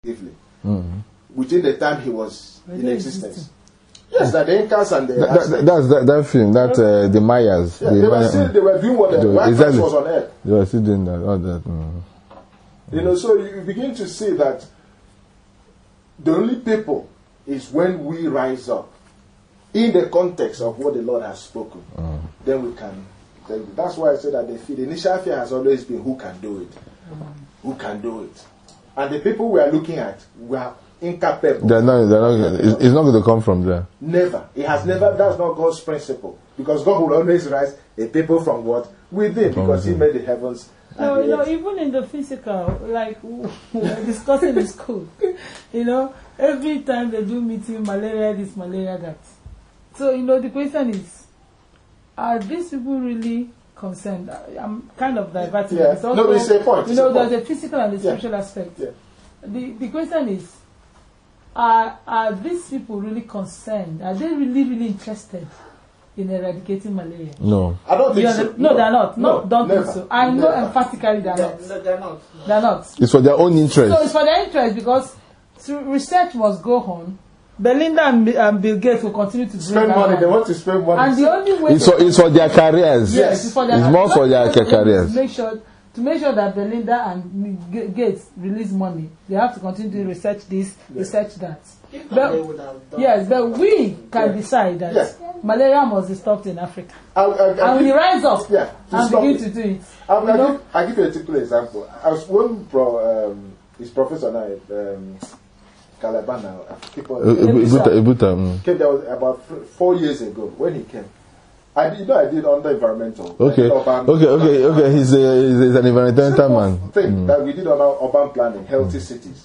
within the time he was in existence. Yes, that the Incas and the that film, the Mayas. Yeah, they were doing what the white man was on earth. They were still doing that. All that. You know, so you begin to see that the only people is when we rise up in the context of what the Lord has spoken. Then we can. That's why I said that the initial fear has always been who can do it. Who can do it? And the people we are looking at were incapable. They're not, it's not going to come from there. Never. It has never. That's not God's principle. Because God will always rise a people from what? Within. Because He made the heavens. No, even in the physical, like we're discussing in school, you know, every time they do meeting, malaria this, malaria that. So, you know, the question is, are these people really concerned? I'm kind of diverting. Yeah. Also, no, it's a point. You know, there's a physical and a spiritual aspect. Yeah. The question is, are these people really concerned? Are they really interested in eradicating malaria? No. I don't think so. No, they're not. Don't never. think so. I know emphatically they're not. No, they're not. They're not. It's for their own interest. So it's for their interest because research must go on. Belinda and Bill Gates will continue to spend money. They want to spend money. And the only way it's for their careers. Yes, it's for their more for their careers. To make sure that Belinda and Gates release money, they have to continue to research this, research that. Yes, but we can decide that malaria must be stopped in Africa. And we rise up and begin to do it. I'll give you a typical example. I was one his professor now, Calabar now. Came there was about 4 years ago when he came. I did under environmental. Okay. He's an environmental man. Thing that we did on our urban planning, healthy cities.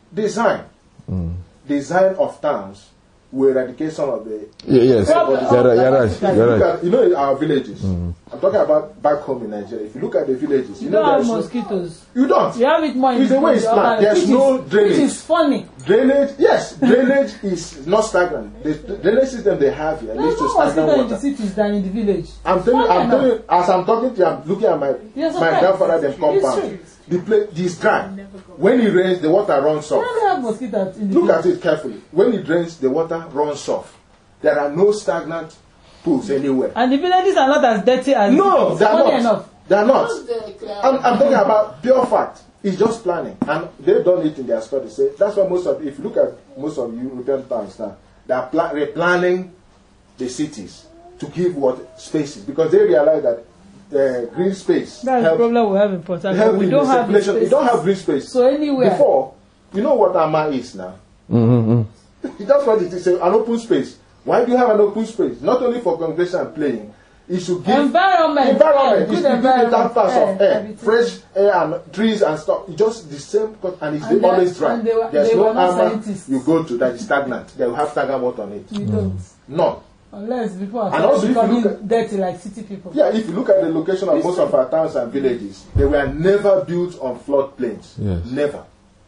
Design of towns with eradication of the. Yes. You're right. You know our villages. I'm talking about back home in Nigeria. If you look at the villages, you know have mosquitoes. You don't. You have it more. It's the way it's planned. There's no drainage. Which is funny. Drainage, yes. Drainage is not stagnant. The drainage system they have here leads to stagnant water. In the cities than in the village. I'm telling you, as I'm talking to you, I'm looking at my grandfather them compound. The place is dry. When it rains, the water runs off. Have mosquitoes in the Look at it carefully. When it rains, the water runs off. There are no stagnant pools anywhere. And the villages are not as dirty as. No, they are not. Enough. They are not. I'm talking about pure fact. It's just planning, and they've done it in their studies. That's why if you look at most of European towns now, they are replanning the cities to give what spaces because they realize that green space. That's the problem we have in Port Harcourt. We don't have green space. We don't have green space. So anywhere. Before, you know what AMA is now? That's what it is, an open space. Why do you have an open space? Not only for congregation and playing. It should give environment. It should give different parts of air, fresh air and trees and stuff. It's just the same, and it's always dry. There's no AMA you go to that is stagnant. They will have stagnant water on it. You don't. None. Unless before and also if you look at dirty like city people. Yeah, if you look at the location of most of our towns and villages, they were never built on floodplains. Yes. Never.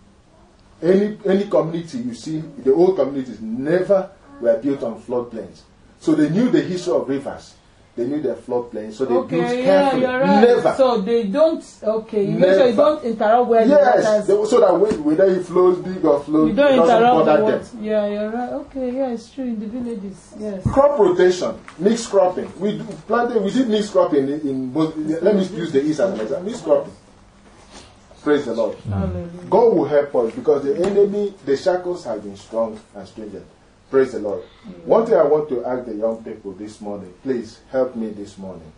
Any community you see, the old communities never were built on floodplains. So they knew the history of rivers. They knew their floodplains, so they built carefully. You're right. Never. So they don't. Okay, you make sure you don't interrupt where so that whether it flows big or flows, you don't interrupt them. Yeah, you're right. Okay, yeah, it's true in the villages. Yes. Crop rotation, mixed cropping. We did mixed cropping in both. Let me use the east as an example. Mixed cropping. Praise the Lord. God will help us because the enemy, the shackles have been strong and stringent. Praise the Lord. One thing I want to ask the young people this morning, please help me this morning.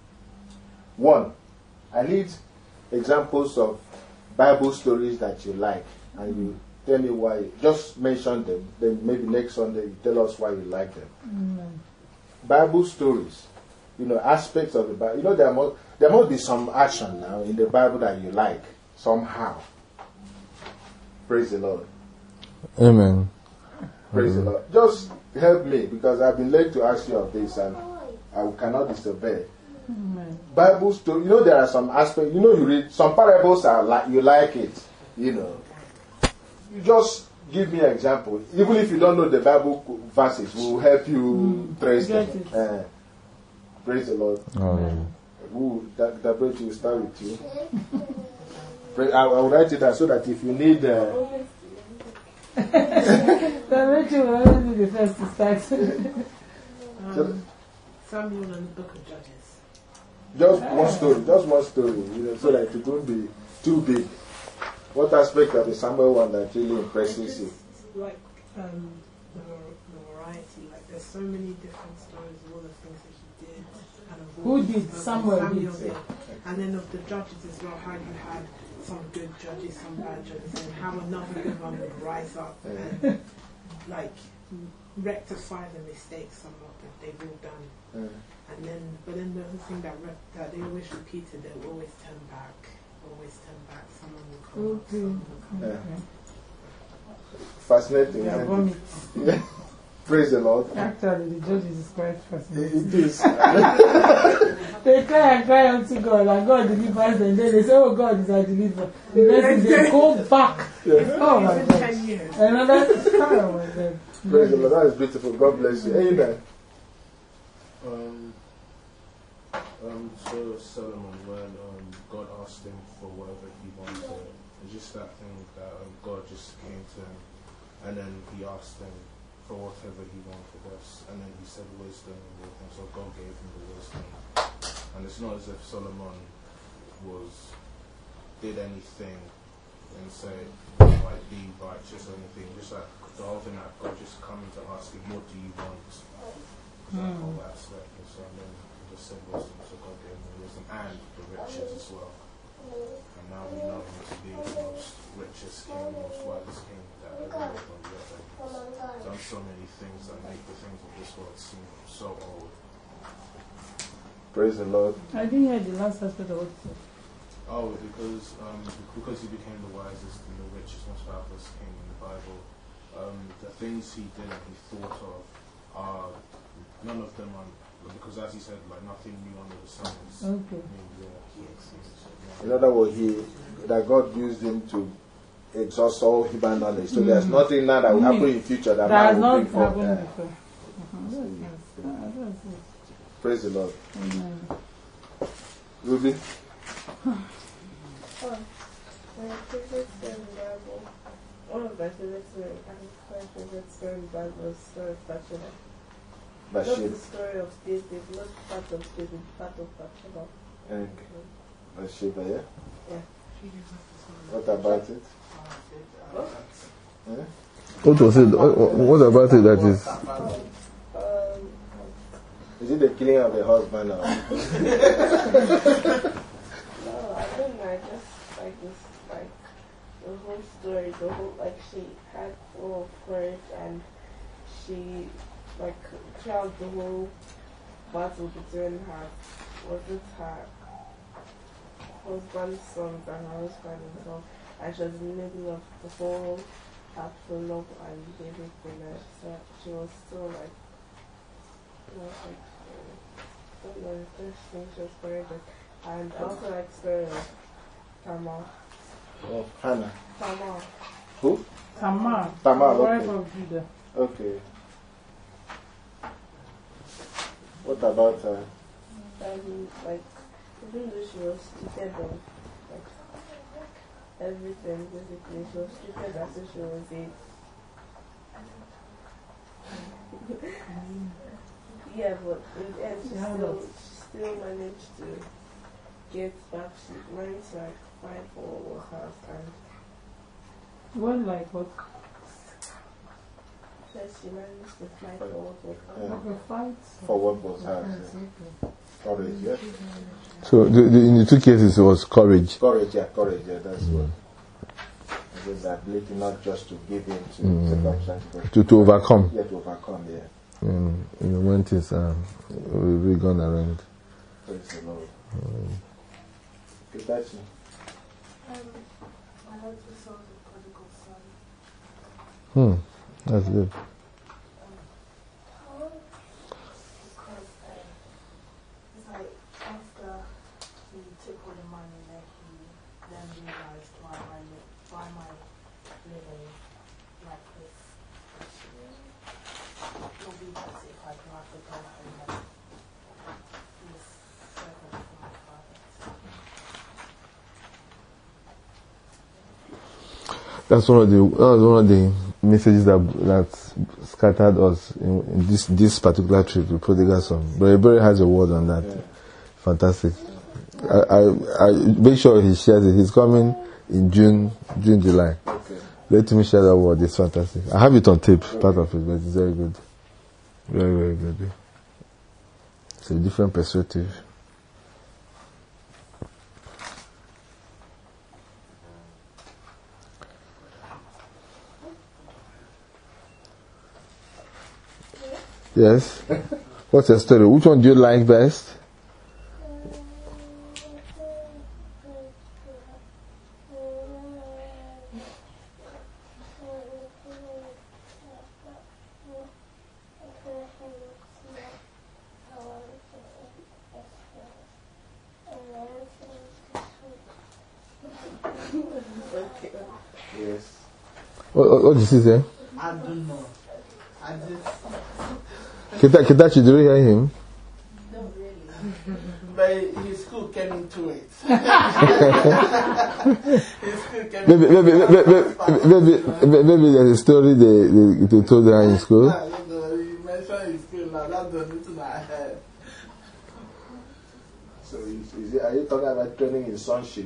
One, I need examples of Bible stories that you like, and you tell me why. Just mention them. Then maybe next Sunday you tell us why you like them. Bible stories, aspects of the Bible. There must be some action now in the Bible that you like somehow. Praise the Lord. Amen. Praise the Lord. Just help me because I've been led to ask you of this and I cannot disobey. Bible story, there are some aspects, you read some parables are like you like it, You just give me an example. Even if you don't know the Bible verses, we will help you trace them. Praise the Lord. That bridge will start with you. I will write it down so that if you need Rachel will always be the first to start. Samuel and the Book of Judges. Just one story, so that it won't be too big. What aspect of the Samuel one that really impresses you? Like the variety, like there's so many different stories of all the things that he did. And of Who did? Samuel did. And then of the judges as well, how you had some good judges, some bad judges, and how another good one would rise up and like rectify the mistakes somewhat that they've all done. And then, but then the other thing that they always repeated, they would always turn back. Someone will come up, someone will come back. Fascinating. Yeah. Praise the Lord. Actually, the judges is quite fascinating. It is. They cry and cry unto God, and God delivers them. Then they say, oh, God is our deliverer. The next thing they go back. Oh my God. 10 years. Another time. Oh my God. Praise the Lord. That is beautiful. God bless you. Amen. So Solomon, when God asked him for whatever he wanted, it's just that thing that God just came to him, and then he asked him for whatever he wanted us, and then he said wisdom and everything, so God gave him the wisdom. And it's not as if Solomon did anything and say, like, be righteous or anything, just like the whole thing that God just coming to ask him, what do you want? That whole aspect. And so then he just said wisdom, so God gave him the wisdom and the riches as well. And now we know him to be the most richest king, the most wisest king that ever lived on the earth. He's done so many things that make the things of this world seem so old. Praise the Lord. I didn't hear the last aspect of what you said. Oh, because he became the wisest and the richest, most powerful king in the Bible. The things he did and he thought of are none of them are, because as he said, like nothing new under the sun is Okay. In other words, that God used him to exhaust all human knowledge. So there's nothing now that will happen in future that has man will not bring forth. happened before. Praise the Lord. Amen. Ruby? My favorite story in the Bible, one of my favorite stories, and my favorite story in the Bible is the story of Bathsheba. Not the story of David, not part of David, part of Bathsheba. Okay. Bathsheba, yeah? Yeah. What about it? What was it? What about it that is? Is it the killing of the husband? Or? No, I don't know. I just like this, like the whole story, the whole, like she had full of courage and she, like, throughout the whole battle between her, wasn't her husband's sons and her husband himself, and she was in the middle of the whole Absalom and David dinner, so she was still like, I don't know, this thing she was courageous. And I also like the story of Tamar. Oh, Hannah. Tamar. Who? Tamar, Tamar, wife okay. of Judah. Okay. What about her? Like, even though she was stupid on, like, everything, basically, she was stupid as if she was yeah, but in the end, she still managed to get back. She managed to, like, fight for what was hers, and What, like what? she managed to fight for what was hers. Like a fight? For what was hers? Okay. Courage, yeah? So in the two cases it was courage. Courage, yeah, that's what. It was the ability not just to give in to circumstances, but To overcome. yeah, to overcome, yeah. When things will be gone around. Praise the Lord. Okay, that's it. I like the song of Prodigal Son. That's good. Because it's like after he took all the money that he then realized why am I living like this? Maybe that's if I can have to go home and be a servant for my father. That was one of the messages that scattered us in this particular trip, the prodigal son. But Ebere has a word on that. Yeah. Fantastic. I make sure he shares it. He's coming in June, July. Okay. Let me share that word. It's fantastic. I have it on tape, part of it, but it's very good. Very, very good. It's a different perspective. Yes. What's your story? Which one do you like best? Yes. What did he say? I don't know. I just. Kitachi, do you hear him? Not really. But his school came into it. His school came Maybe there's a story they told her in school. You mentioned his school now. That's the only thing I heard. So, are you talking about training in sonship?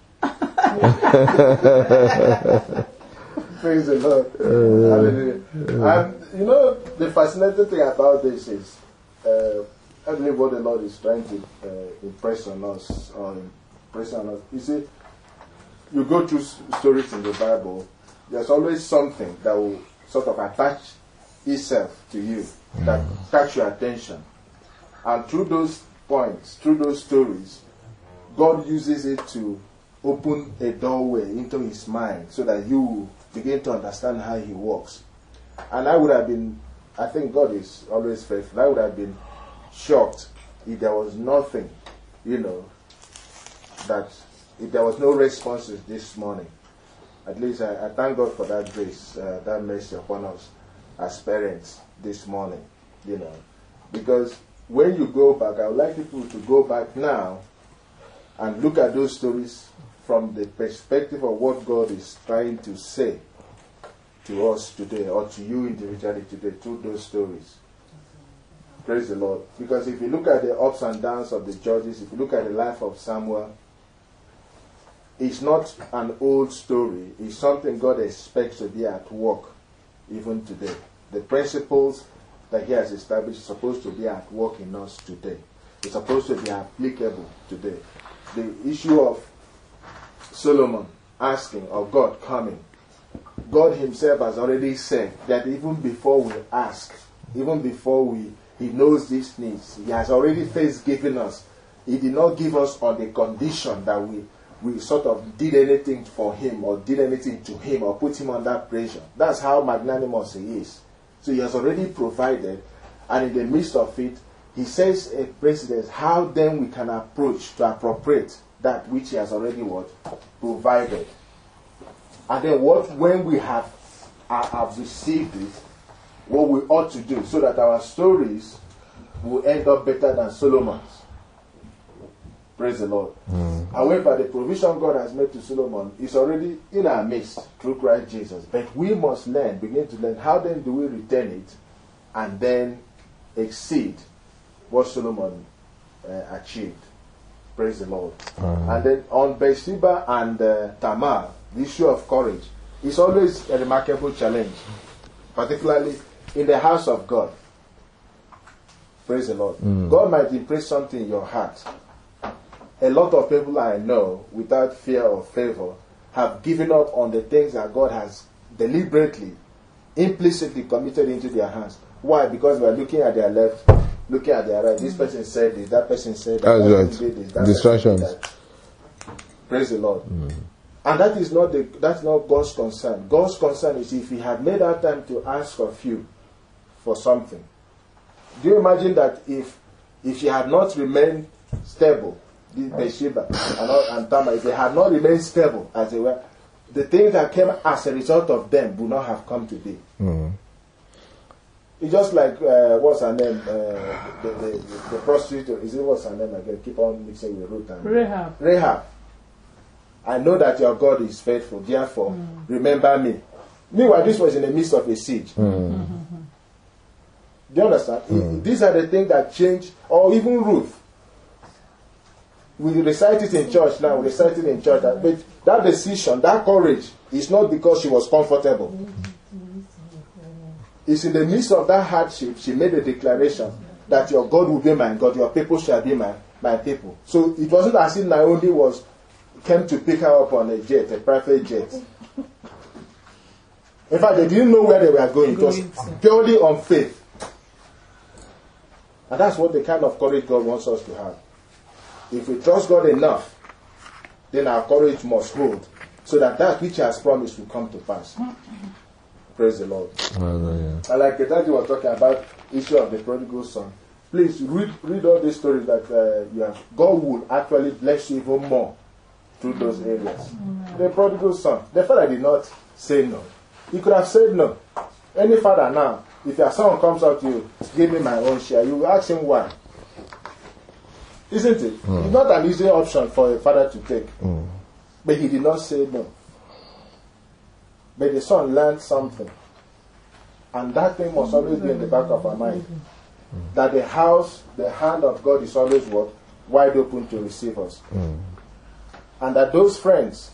Praise the Lord. Hallelujah. And the fascinating thing about this is, I believe what the Lord is trying to impress on us. You see, you go through stories in the Bible, there's always something that will sort of attach itself to you, that catch your attention. And through those points, through those stories, God uses it to open a doorway into his mind so that you begin to understand how he works. And I think God is always faithful. I would have been shocked if there was nothing, that if there was no responses this morning. At least I thank God for that grace, that mercy upon us as parents this morning, because when you go back, I would like people to go back now and look at those stories from the perspective of what God is trying to say to us today, or to you individually today, through those stories. Praise the Lord. Because if you look at the ups and downs of the judges, if you look at the life of Samuel, it's not an old story. It's something God expects to be at work even today. The principles that he has established are supposed to be at work in us today. It's supposed to be applicable today. The issue of Solomon asking, or God coming, God himself has already said that even before we ask, even before he knows these needs, he has already first given us. He did not give us on the condition that we sort of did anything for him, or did anything to him, or put him under pressure. That's how magnanimous he is. So he has already provided, and in the midst of it, he says a precedent how then we can approach to appropriate that which he has already provided. And then when we have received it, what we ought to do so that our stories will end up better than Solomon's. Praise the Lord. However, the provision God has made to Solomon is already in our midst through Christ Jesus. But we must begin to learn how then do we return it and then exceed what Solomon achieved. Praise the Lord. And then on Bathsheba and Tamar, the issue of courage is always a remarkable challenge, particularly in the house of God. Praise the Lord. God might impress something in your heart. A lot of people I know, without fear or favor, have given up on the things that God has deliberately, implicitly committed into their hands. Why? Because we are looking at their left, looking at their right. This person said this, that person said that. That's right. Did this, that Distractions. person did that. Praise the Lord. And that's not God's concern. God's concern is if he had made our time to ask of you for something. Do you imagine that if she had not remained stable, Bathsheba and Tamar, if they had not remained stable as they were, the things that came as a result of them would not have come to be. It's just like what's her name? The prostitute. Is it what's her name again? Keep on mixing with Ruth and Rahab. I know that your God is faithful. Therefore, remember me. Meanwhile, this was in the midst of a siege. Do you understand? These are the things that change, or even Ruth. We recite it in church now, we recite it in church. But that decision, that courage, is not because she was comfortable. It's in the midst of that hardship, she made a declaration that your God will be my God, your people shall be my people. So it wasn't as if Naomi came to pick her up on a jet, a private jet. In fact, they didn't know where they were going. It was purely on faith. And that's what the kind of courage God wants us to have. If we trust God enough, then our courage must hold, so that which He has promised will come to pass. Praise the Lord. And like the daddy was talking about the issue of the prodigal son, please read all these stories that you have. God will actually bless you even more through those areas. The prodigal son, the father did not say no. He could have said no. Any father now, if your son comes out to you, give me my own share, you will ask him why. Isn't it? It's not an easy option for a father to take. But he did not say no. But the son learned something. And that thing must always be in the back of our mind. That the hand of God is always what? Wide open to receive us. And that those friends,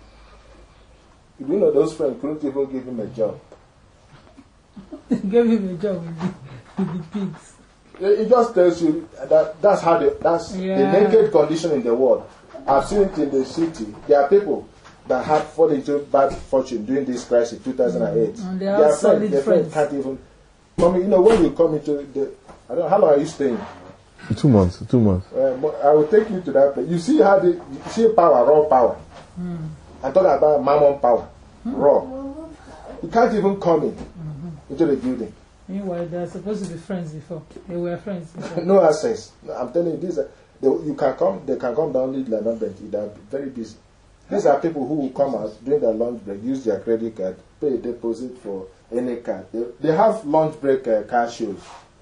those friends couldn't even give him a job. They gave him a job with the pigs. It just tells you that's the naked condition in the world. I've seen it in the city. There are people that have fallen into bad fortune during this crisis, 2008. And they are solid friends. Can't even when you come into I don't know, how long are you staying? 2 months. I will take you to that place. You see how you see power, raw power. I'm talking about mammon power, raw. You can't even come into the building. Meanwhile, they are supposed to be friends before. They were friends before. No access. I'm telling you, they can come down, lead their number. They are very busy. These are people who will come out during their lunch break, use their credit card, pay a deposit for any card. They have lunch break car shows.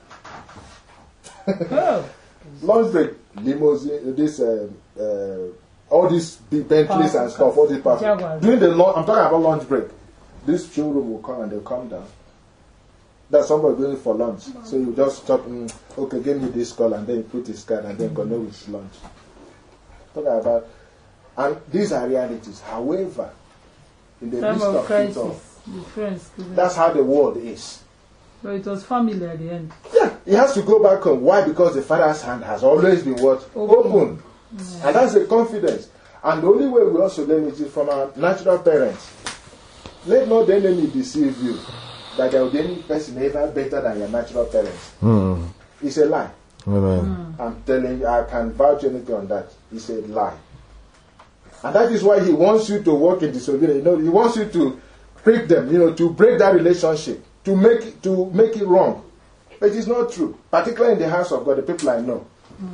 Lunch break limousine, all these big Bentleys and stuff, all these parts. During I'm talking about lunch break. This showroom will come and they'll come down. That's somebody going for lunch. So you just stop, okay, give me this call, and then you put his card and then go know it's lunch. Talking about, and these are realities. However, in the midst of it all, that's how the world is. So it was family at the end. Yeah, it has to go back home. Why? Because the father's hand has always been what? Open. And that's the confidence. And the only way we also learn it is from our natural parents. Let not the enemy deceive you that there will be any person ever better than your natural parents. It's a lie. I'm telling you, I can vouch anything on that. It's a lie. And that is why he wants you to walk in disobedience. He wants you to prick them, to break that relationship, to make it wrong. But it's not true. Particularly in the house of God, the people I know.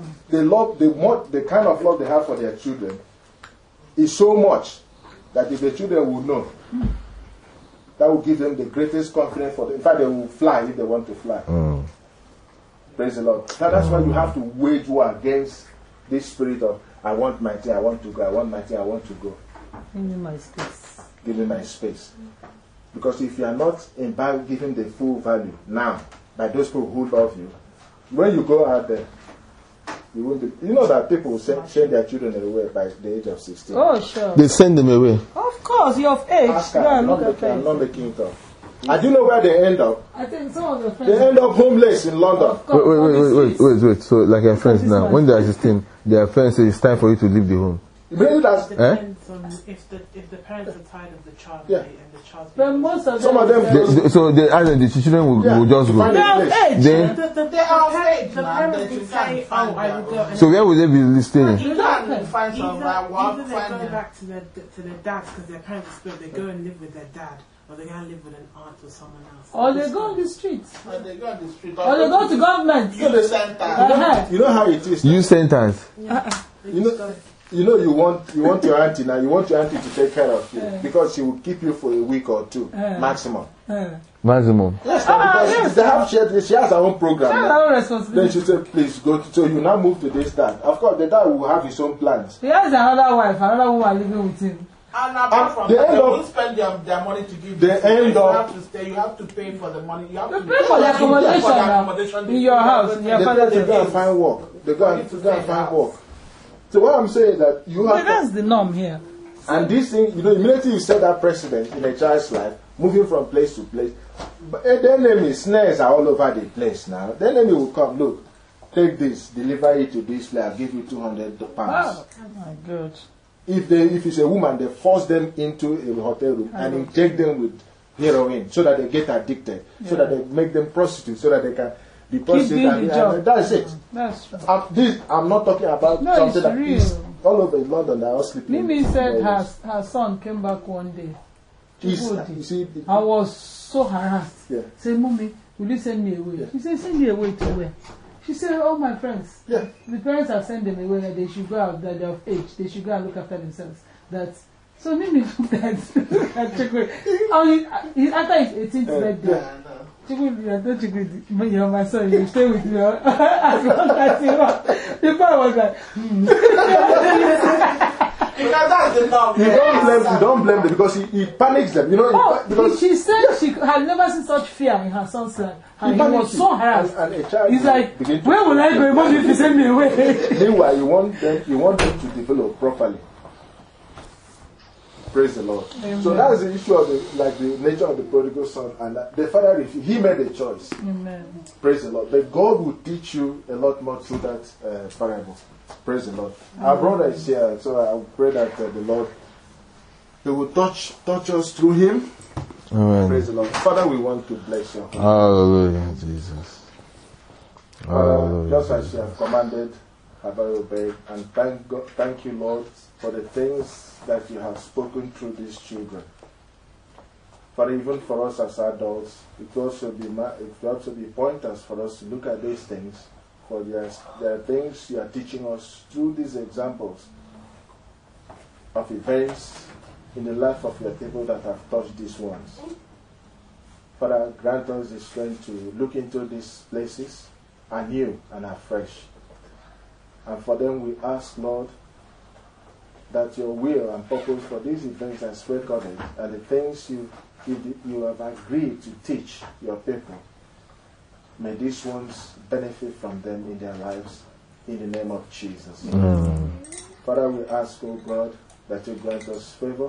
The kind of love they have for their children is so much that if the children will know, that will give them the greatest confidence for them. In fact, they will fly if they want to fly. Praise the Lord. Now that's why you have to wage war against this spirit of, I want my thing, I want to go, I want my thing, I want to go. Give me my space. Give me my space. Because if you are not giving the full value now by those people who love you, when you go out there, you won't be, that people send their children away by the age of 16. Oh, sure. They send them away. Of course, you're of age. Ask her, I'm not making it up. And do you know where they end up? I think some of the friends. They end up homeless in London. Wait. So, like your friends now, when they are 16, their friends say it's time for you to leave the home. Depends on if the parents are tired of the child and the child's. But most of them. Some of them. The children will just go. Then The parents will say, "Oh, I will go." So where will they be staying? You can't find some. Either they go back to their dads because their parents are split. They go and live with their dad, or they go and live with an aunt or someone else. or they go on the streets. Or they go on the street. Or they go to government. Youth center. You know how it is. You sentence. You want your auntie now. You want your auntie to take care of you because she will keep you for a week or two maximum. Maximum. Yes, because they have she has her own program. Then she said, "Please go." So you now move to this dad. Of course, the dad will have his own plans. He has another wife, another woman living with him. And apart from they that, end they up- won't spend their money to give They you. end You up- have to stay. You have to pay for the money. You have to pay for the accommodation in your house, in your They father's go and house. find work. They go and find work. So what I'm saying is that you But have that's the norm here. and this thing, immediately you set that precedent in a child's life, moving from place to place. But the enemy, snares are all over the place now. The enemy will come, look, take this, deliver it to this place, I'll give you £200. Oh my God. If it's a woman, they force them into a hotel room and inject them with heroin so that they get addicted, so that they make them prostitutes, so that they can be prostitutes. doing the job. And that's it. That's true. I'm not talking about No, something it's that real. is all over in London. They are all sleeping. Mimi said her son came back one day. You Chukwudi. see, I was so harassed. Yeah. Say, Mommy, will you send me away? Yeah. She said, send me away to where? She said, all my friends. Yeah. The parents have sent them away that they should go out, that they're of age. They should go and look after themselves. So Mimi looked at Chukwudi. After his 18th birthday. Chukwudi, you're my son, you stay with me as long as you want. The boy was like, Because that's the norm. You don't blame them because he panics them. You know, because she said she had never seen such fear in her son's life. And he was so harassed. and a child He's like, begin to- where will I go? Mommy, if you send me away. Meanwhile, you want them to develop properly. Praise the Lord. Amen. So that is the issue of the nature of the prodigal son, and the father, he made a choice. Amen. Praise the Lord. But God will teach you a lot more through that parable. Praise the Lord. Our brother is here, so I pray that the Lord, He will touch us through him. Amen. Praise the Lord. Father, we want to bless you. Hallelujah, Jesus. Hallelujah. Just as you have commanded, have I obeyed, and thank you, Lord, for the things that you have spoken through these children. For even for us as adults, it will also be pointers for us to look at these things. For there are things you are teaching us through these examples of events in the life of your people that have touched these ones. Father, grant us the strength to look into these places anew and afresh. And for them we ask, Lord, that your will and purpose for these events as recorded and the things you have agreed to teach your people, may these ones benefit from them in their lives in the name of Jesus. Father, we ask, O God, that you grant us favor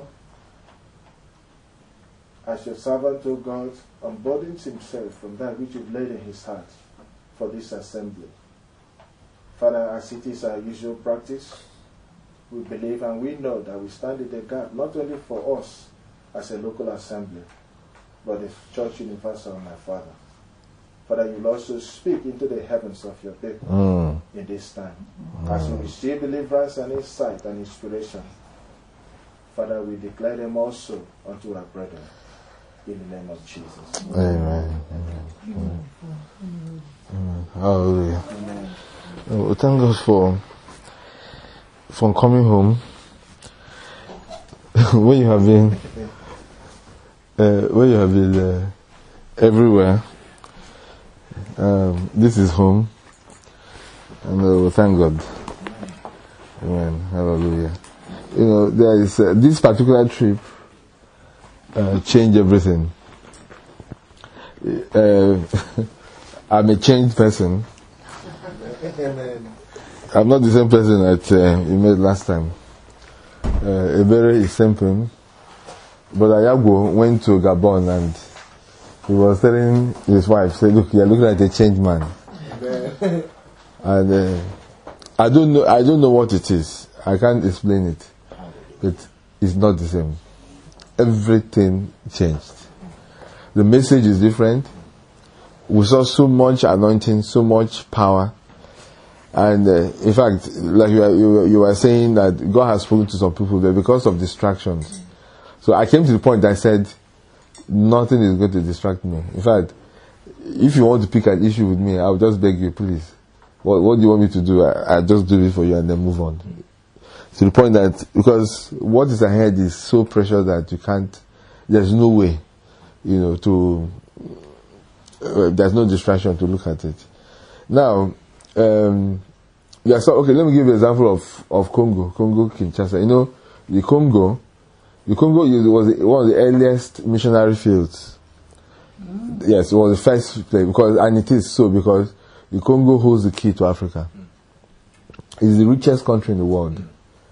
as your servant, O God, unburdens himself from that which you've laid in his heart for this assembly. Father, as it is our usual practice, we believe and we know that we stand in the gap not only for us as a local assembly, but the church universal, my Father. Father, you will also speak into the heavens of your people in this time. As we receive deliverance and insight and inspiration, Father, we declare them also unto our brethren in the name of Jesus. Amen. Amen. Amen. Hallelujah. Amen. We thank God for coming home. when you have been everywhere, this is home, and we thank God. Amen. Hallelujah. You know, there is this particular trip changed everything. I'm a changed person. Amen. I'm not the same person that you met last time. Ebere is same, but Ayago went to Gabon and he was telling his wife, "Say, look, you're looking like a changed man." And I don't know what it is. I can't explain it, but it's not the same. Everything changed. The message is different. We saw so much anointing, so much power. And in fact, like you were saying that God has spoken to some people there because of distractions. So I came to the point that I said, nothing is going to distract me. In fact, if you want to pick an issue with me, I'll just beg you, please. What do you want me to do? I'll just do it for you and then move on. To the point that, because what is ahead is so precious that you can't, there's no way, there's no distraction to look at it. Now, okay, let me give you an example of Congo Kinshasa. The Congo The Congo was one of the earliest missionary fields. Yes, it was the first place and it is so because the Congo holds the key to Africa. It's the richest country in the world.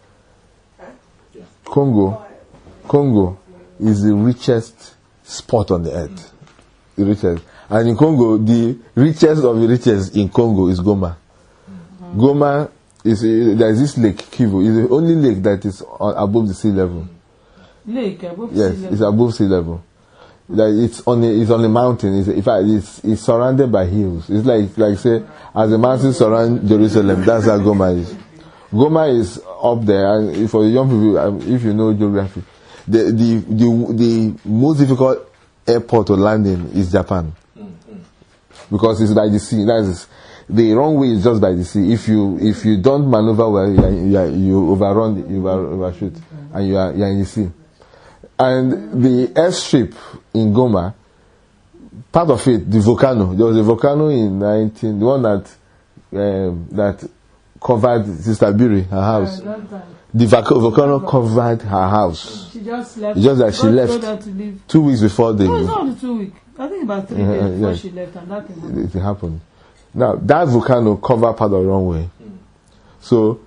Congo is the richest spot on the earth. The richest. And in Congo, the richest of the richest in Congo is Goma. Goma is there's this lake, Kivu. It's the only lake that is above the sea level. Lake above yes, sea level. It's above sea level. Like it's on a mountain. In fact, it's surrounded by hills. It's like say, as the mountains surround Jerusalem, that's how Goma is. Goma is up there, and for the young people, if you know geography, the most difficult airport to land in is Japan, because it's by the sea. The runway is just by the sea. If you don't maneuver well, you overrun, you overshoot, and you are in the sea. And the airstrip in Goma, part of it, the volcano. There was a volcano in the one that covered Sister Biri, her house. The volcano covered her house. She just left. It's just that she left 2 weeks before the. No, it's not only 2 weeks. I think about 3 days before she left, and that it happened. Now that volcano covered part of the runway. So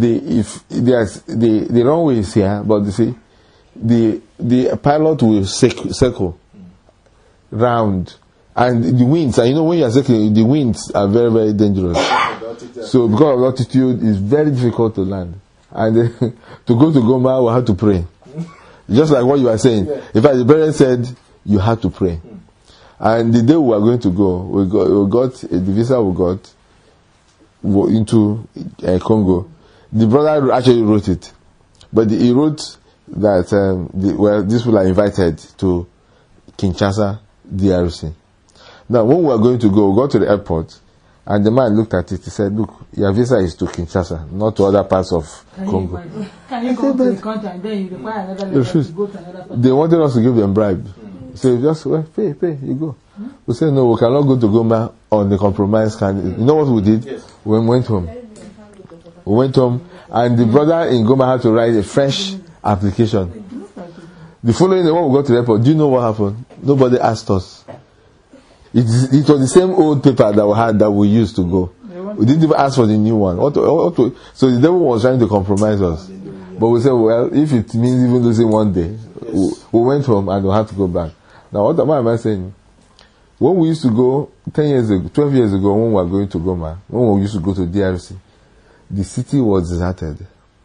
the runway is here, but you see, the pilot will circle round, and the winds. And you know when you are circling, the winds are very, very dangerous. So because of altitude, it's very difficult to land. And to go to Goma, we had to pray. Just like what you are saying. In fact, the parents said you had to pray. And the day we were going to go, we got the visa we got into Congo. The brother actually wrote it, but he wrote that these people are invited to Kinshasa, DRC. Now, when we were going to go, we got to the airport, and the man looked at it. He said, "Look, your visa is to Kinshasa, not to other parts of Congo." Can you go to the country and then you require another letter to go to another part? They wanted us to give them bribe. So just pay, you go. We said, no, we cannot go to Goma on the compromise candidate. You know what we did? Yes. We went home. We went home, and the brother in Goma had to write a fresh application. The following day, when we got to the airport, do you know what happened? Nobody asked us. It was the same old paper that we had that we used to go. We didn't even ask for the new one. So the devil was trying to compromise us. But we said, well, if it means even losing one day, we went home and we had to go back. Now, what am I saying? When we used to go 12 years ago, when we were going to Goma, when we used to go to DRC, the city was deserted.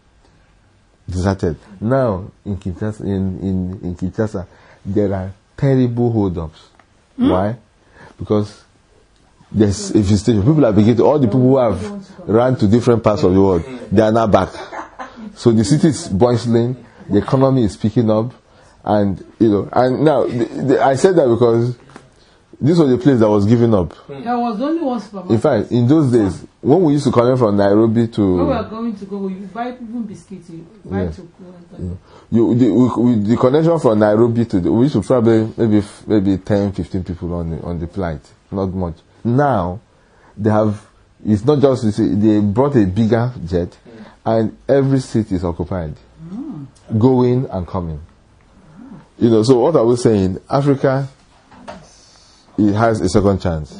Now, in Kinshasa, there are terrible hold-ups. Why? Because there's a visitation. People are beginning all the people who have run to different parts of the world, they are now back. So the city is bustling, the economy is picking up, and now I said that because this was the place that was given up. There was only one supermarket. In fact, in those days, when we used to connect from Nairobi to... When we were going to go, you buy even biscuits, you buy the connection from Nairobi to... we used to probably maybe 10, 15 people on the flight. Not much. Now, they have... It's not just... They brought a bigger jet, and every seat is occupied. Going and coming. So what I was saying, Africa... it has a second chance.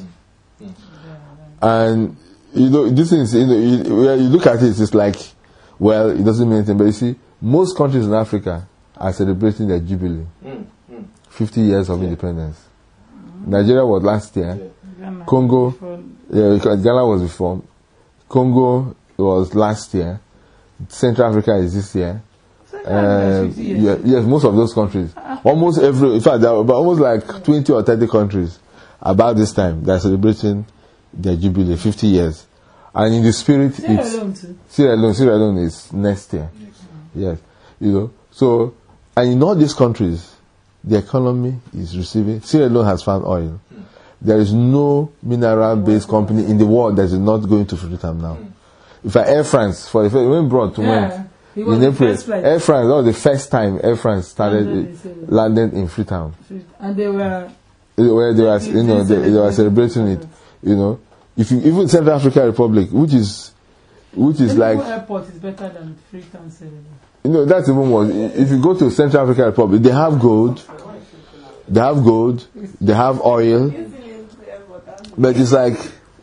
And, this is, when you look at it, it's like, well, it doesn't mean anything. But you see, most countries in Africa are celebrating their jubilee. 50 years of independence. Nigeria was last year. Congo, Ghana was before. Congo was last year. Central Africa is this year. Yes, most of those countries. Almost in fact, there are almost like 20 or 30 countries about this time they're celebrating their jubilee, 50 years. And in the spirit, Sierra Leone is next year. Yes, So, and in all these countries, the economy is receiving. Sierra Leone has found oil. There is no mineral-based company in the world that is not going to Freetown now. In fact, Air France, when brought went. In April, Air France, that was the first time Air France started landing in Freetown. And they were celebrating it. If you even Central African Republic, which is like airport is better than Freetown. You know, that's even worse. If you go to Central African Republic, they have gold, they have oil, but it's like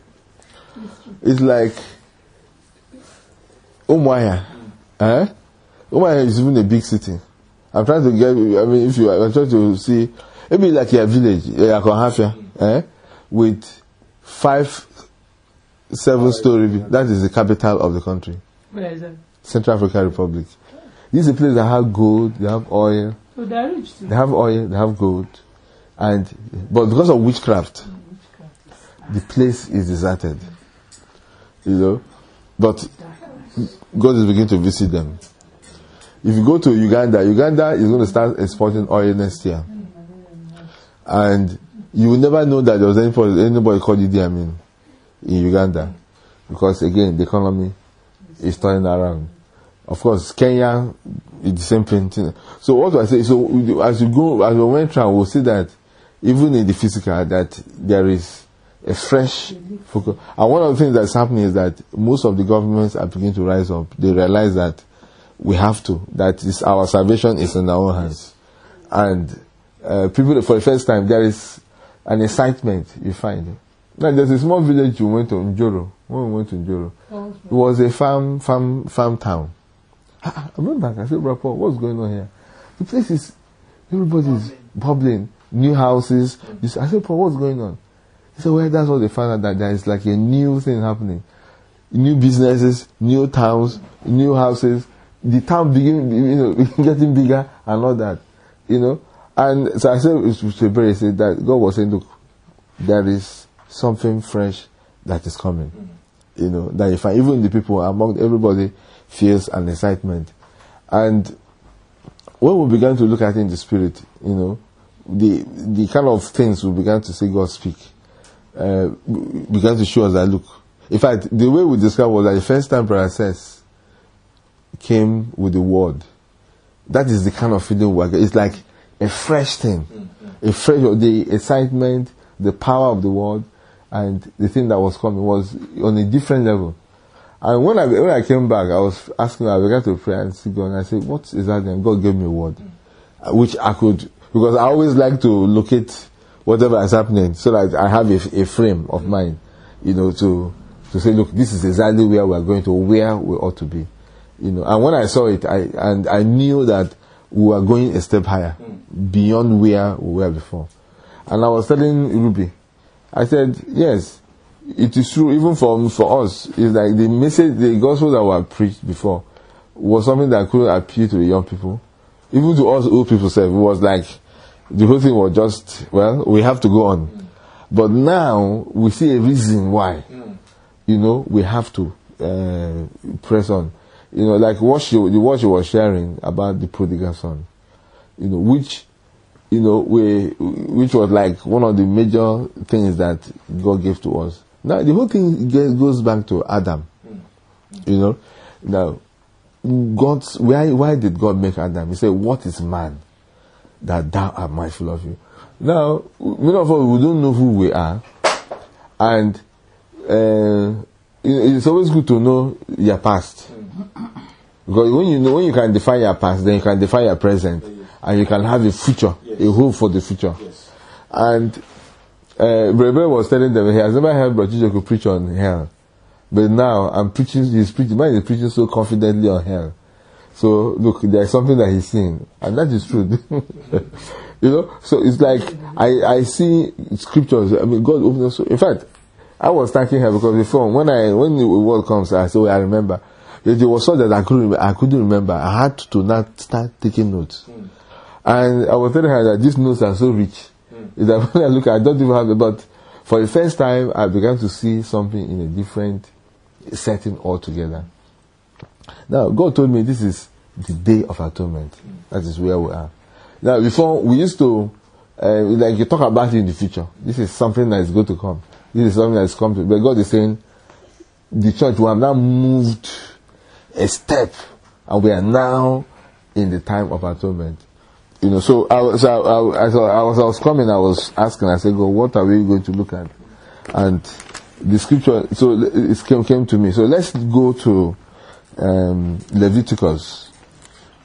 Umuahia. Umuahia is even a big city. I'm trying to get, I mean, I'm trying to see, maybe like a village, with 5-7-story, that is the capital of the country. Where is that? Central African Republic. This is a place that have gold, they have oil. So they are rich too. They have oil, they have gold. But because of witchcraft, the place is deserted. You know? But God is beginning to visit them. If you go to Uganda is going to start exporting oil next year. And you will never know that there was anybody called Idi Amin in Uganda. Because again, the economy is turning around. Of course, Kenya is the same thing. So what do I say? So as we went around, we'll see that even in the physical, that there is a fresh focus. And one of the things that's happening is that most of the governments are beginning to rise up. They realize that we have to, our salvation is in our own hands. And people, for the first time, there is an excitement you find. Now, there's a small village we went to, Njoro. When we went to Njoro, it was a farm town. I went back, I said, Brother Paul, what's going on here? The place is, everybody's bubbling, new houses. I said, Paul, what's going on? He said, well, that's what they found out, that there is like a new thing happening. New businesses, new towns, new houses. The town getting bigger and all that, you know. And so I said to Barry, said that God was saying, look, there is something fresh that is coming. You know, that if even the people among everybody feels an excitement. And when we began to look at it in the spirit, you know, the kind of things we began to see God speak, began to show us that, look, in fact, the way we described was that the first time Brother says came with the word. That is the kind of feeling we get. It's like a fresh thing. The excitement, the power of the word, and the thing that was coming was on a different level. And when I came back, I was asking, I began to pray and see God, and I said, what is that? And God gave me a word, which I could, because I always like to locate whatever is happening, so that I have a frame of mind, you know, to say, look, this is exactly where we are going to, where we ought to be, you know. And when I saw it, I knew that we were going a step higher, beyond where we were before. And I was telling Ruby, I said, yes, it is true, even for us. It's like the message, the gospel that were preached before was something that couldn't appeal to the young people. Even to us old people, it was like the whole thing was just, well, we have to go on. But now we see a reason why, you know, we have to press on. You know, like what she was sharing about the prodigal son, you know, which was like one of the major things that God gave to us. Now the whole thing goes back to Adam. You know, now why did God make Adam? He said, "What is man that thou art mindful of you?" Now, many of us, we don't know who we are, and it's always good to know your past, because when you can define your past, then you can define your present, and you can have a future, a hope for the future. And Brother was telling them he has never heard Brother Chijoku preach on hell, but now he's preaching so confidently on hell. So look, there's something that he's seeing, and that is true. You know, so it's like I see scriptures. I mean, God opened us. In fact, I was thanking her because before when the word comes, I said, I remember. There was so that I couldn't remember. I had to not start taking notes. And I was telling her that these notes are so rich. That when I look, I don't even have it. But for the first time, I began to see something in a different setting altogether. Now, God told me this is the Day of Atonement. That is where we are. Now, before, we used to, like you talk about it in the future. This is something that is going to come. This is something that is coming. But God is saying, the church, we have now moved a step, and we are now in the time of atonement. You know, so as I was coming, I was asking, I said, God, what are we going to look at? And the scripture, so it came to me. So let's go to Leviticus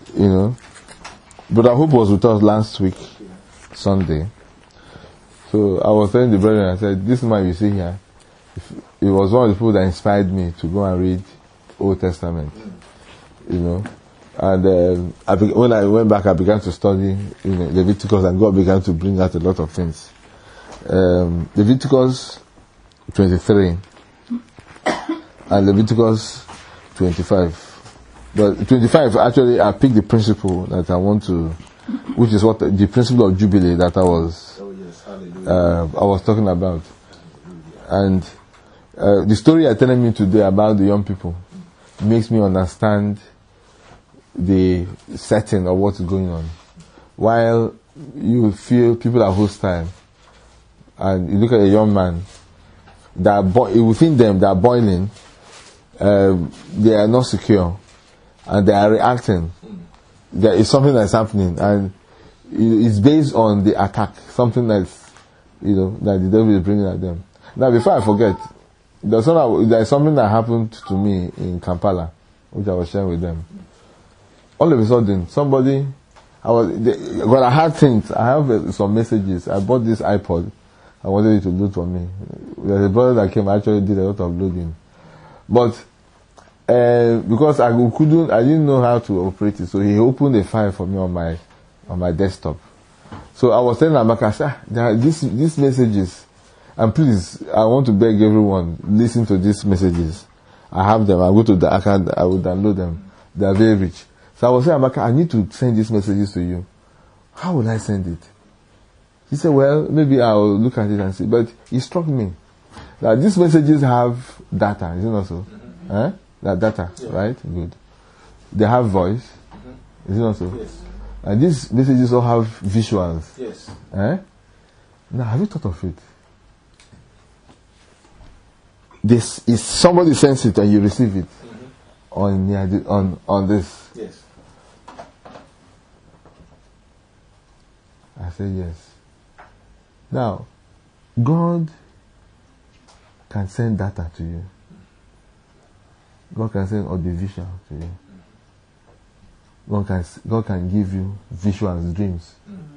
you know. Brother Hope was with us last week, Sunday. So I was telling the brethren, I said, this man you see here, it was one of the people that inspired me to go and read Old Testament, you know. And when I went back, I began to study, you know, Leviticus, and God began to bring out a lot of things. Leviticus 23 and Leviticus 25. But 25, actually, I picked the principle that I want to, which is what the principle of Jubilee that I was talking about. And the story you're telling me today about the young people makes me understand the setting of what's going on. While you feel people are hostile, and you look at a young man, within them they are boiling, they are not secure, and they are reacting. There is something that's happening, and it's based on the attack, something that's, you know, that the devil is bringing at them. Now, before I forget, there's something that happened to me in Kampala, which I was sharing with them. All of a sudden, I had things, I have some messages. I bought this iPod. I wanted it to load for me. There's a brother that came, actually did a lot of loading. But, because I didn't know how to operate it, so he opened a file for me on my desktop. So I was telling Amaka, I said, these messages, and please, I want to beg everyone, listen to these messages. I have them, I go to the account, I will download them. They are very rich. So I was saying, Amaka, I need to send these messages to you. How will I send it? He said, well, maybe I'll look at it and see. But it struck me that these messages have data, isn't it so? Mm-hmm. That data, yeah. Right? Good. They have voice, isn't it so? Yes. And these messages all have visuals. Yes. Now, have you thought of it? This is somebody sends it and you receive it on this. Yes. I say yes. Now, God can send data to you. God can send audiovisual to you. God can give you visuals, dreams.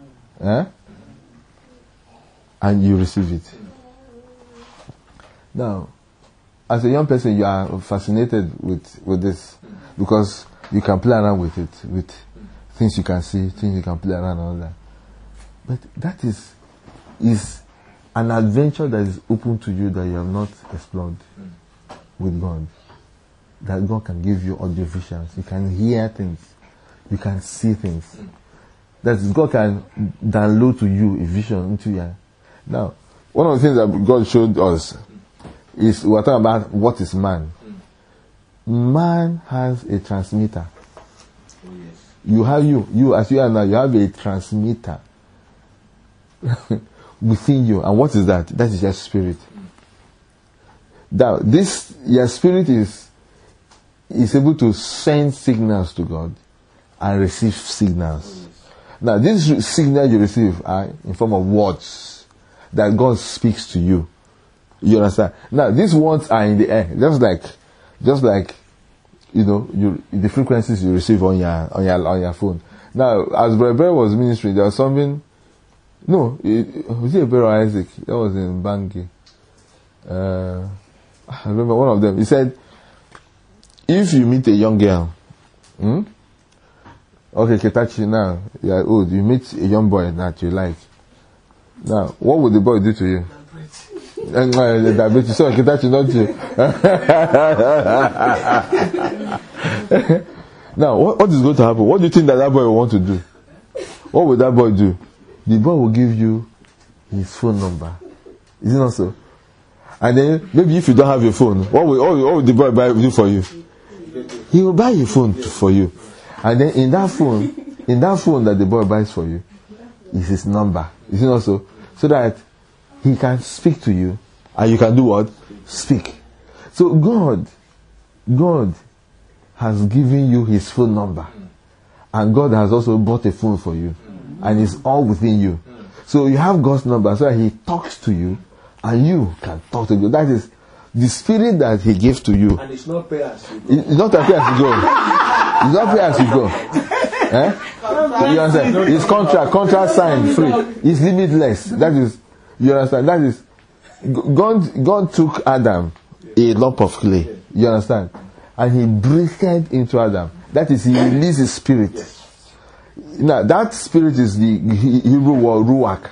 And you receive it. Now, as a young person, you are fascinated with this because you can play around with it, with things you can see, things you can play around and all that. But that is an adventure that is open to you that you have not explored with God. That God can give you audio visions. You can hear things. You can see things. That God can download to you a vision into you. Now, one of the things that God showed us is we're talking about what is man. Man has a transmitter. You have you as you are now, you have a transmitter within you. And what is that? That is your spirit. Now, your spirit is able to send signals to God and receive signals. Now, these signals you receive are in form of words that God speaks to you. You understand? Now, these words are in the air, just like you know, the frequencies you receive on your phone. Now, as Brother was ministering, there was something. No, was it Brother Isaac? That was in Bangui. I remember one of them. He said, if you meet a young girl, okay, Ketachi, now you are old. You meet a young boy that you like. Now, what would the boy do to you? Diabetes. So Ketachi, not you. Now, what is going to happen? What do you think that boy will want to do? What will that boy do? The boy will give you his phone number. Is it not so? And then maybe if you don't have your phone, what will the boy do for you? He will buy a phone for you. And then in that phone that the boy buys for you is his number. Is it not so? So that he can speak to you and you can do what? Speak. So God has given you his phone number. And God has also bought a phone for you. And it's all within you. So you have God's number so that he talks to you and you can talk to God. That is the spirit that he gave to you. And it's not pay as you go. It's not pay as you go. It's not pay as you go. You understand? It's contract signed, free. It's limitless. That is, you understand? That is, God took Adam, a lump of clay. You understand? And he breathed into Adam. That is, he released his spirit. Now, that spirit is the Hebrew word ruach.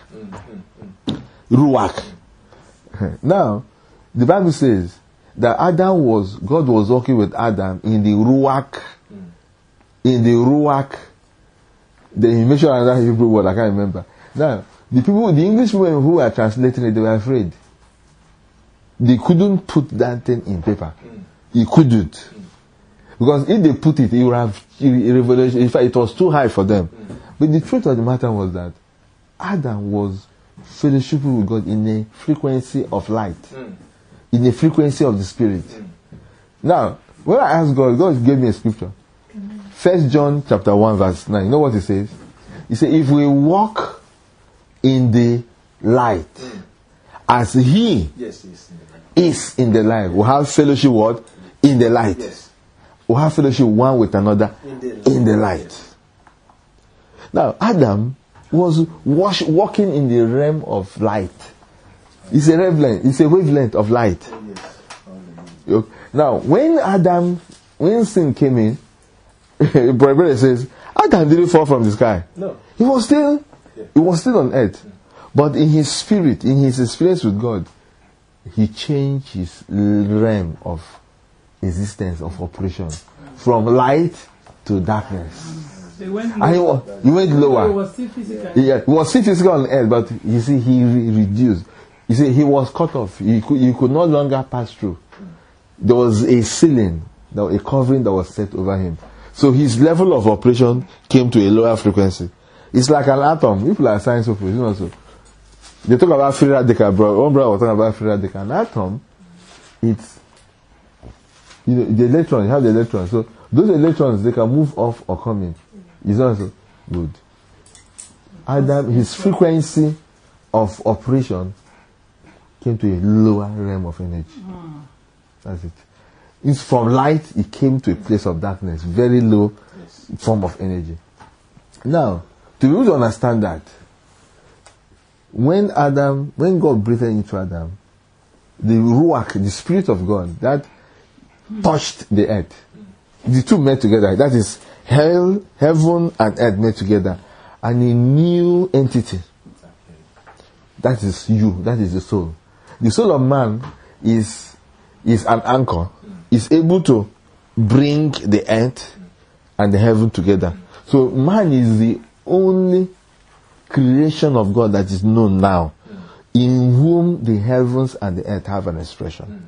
Ruach. Now, the Bible says that God was working with Adam in the ruach. In the ruach. Then he mentioned another Hebrew word, I can't remember. Now, the English people who are translating it, they were afraid. They couldn't put that thing in paper. He couldn't. Because if they put it, it would have a revelation. In fact, it was too high for them. But the truth of the matter was that Adam was fellowshipping with God in a frequency of light. In a frequency of the Spirit. Now, when I asked God, God gave me a scripture. 1 John chapter 1 verse 9. You know what he says? He said, if we walk in the light, as he is in the light, we have fellowship what? In the light. We have fellowship one with another in the light. Now, Adam was walking in the realm of light. It's a wavelength of light. Now, when sin came in, brother says, Adam didn't fall from the sky. No. He was still on earth. But in his spirit, in his experience with God, he changed his realm of existence, of operation, from light to darkness. He went lower. He was still physical. Yeah, he was still physical on earth, but you see, he reduced. You see, he was cut off. He could no longer pass through. There was a ceiling, a covering that was set over him. So his level of operation came to a lower frequency. It's like an atom. People are science people, you know. So they talk about free radical, bro. One brother was talking about free radical. An atom, it's the electron. You have the electrons. So those electrons, they can move off or come in. It's not so good. Adam, his frequency of operation came to a lower realm of energy. That's it. It's from light, it came to a place of darkness. Very low form of energy. Now, to be able to understand that, when God breathed into Adam, the ruach, the spirit of God, that touched the earth. The two met together. That is heaven and earth met together. And a new entity. That is you. That is the soul. The soul of man is an anchor. Is able to bring the earth and the heaven together. So man is the only creation of God that is known now, in whom the heavens and the earth have an expression.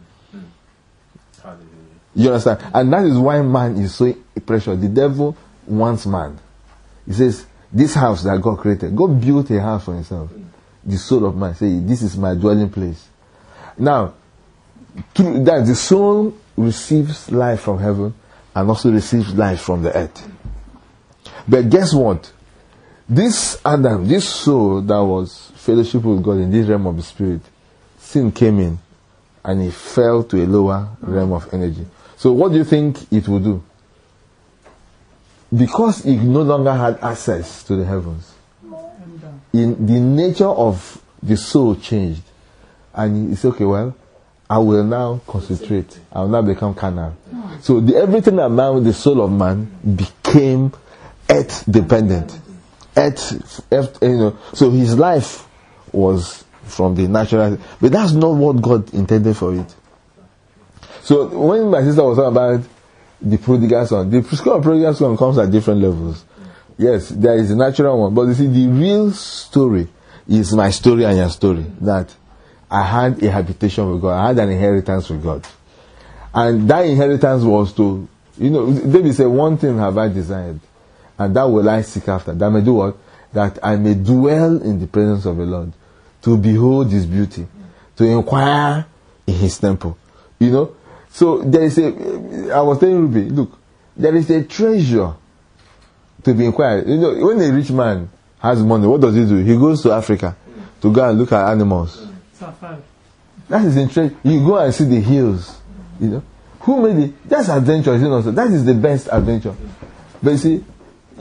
You understand? And that is why man is so precious. The devil wants man. He says, this house that God created, God built a house for himself. The soul of man say, this is my dwelling place. Now, through that, the soul receives life from heaven and also receives life from the earth. But guess what? This Adam, this soul that was fellowship with God in this realm of the spirit, sin came in and he fell to a lower realm of energy. So what do you think it will do? Because he no longer had access to the heavens, in the nature of the soul changed. And he said, okay, well, I will now concentrate. I will now become carnal. So everything about the soul of man became earth dependent. Earth, so his life was from the natural, but that's not what God intended for it. So when my sister was talking about the prodigal son, the prodigal son comes at different levels. Yes, there is a natural one, but you see, the real story is my story and your story. That I had a habitation with God. I had an inheritance with God. And that inheritance was to, David said, one thing have I desired, and that will I seek after. That may do what? That I may dwell in the presence of the Lord, to behold his beauty, to inquire in his temple. So there is I was telling Ruby, look, there is a treasure to be inquired. When a rich man has money, what does he do? He goes to Africa to go and look at animals. That is interesting. You go and see the hills. Who made it? That's adventure. That is the best adventure. But you see,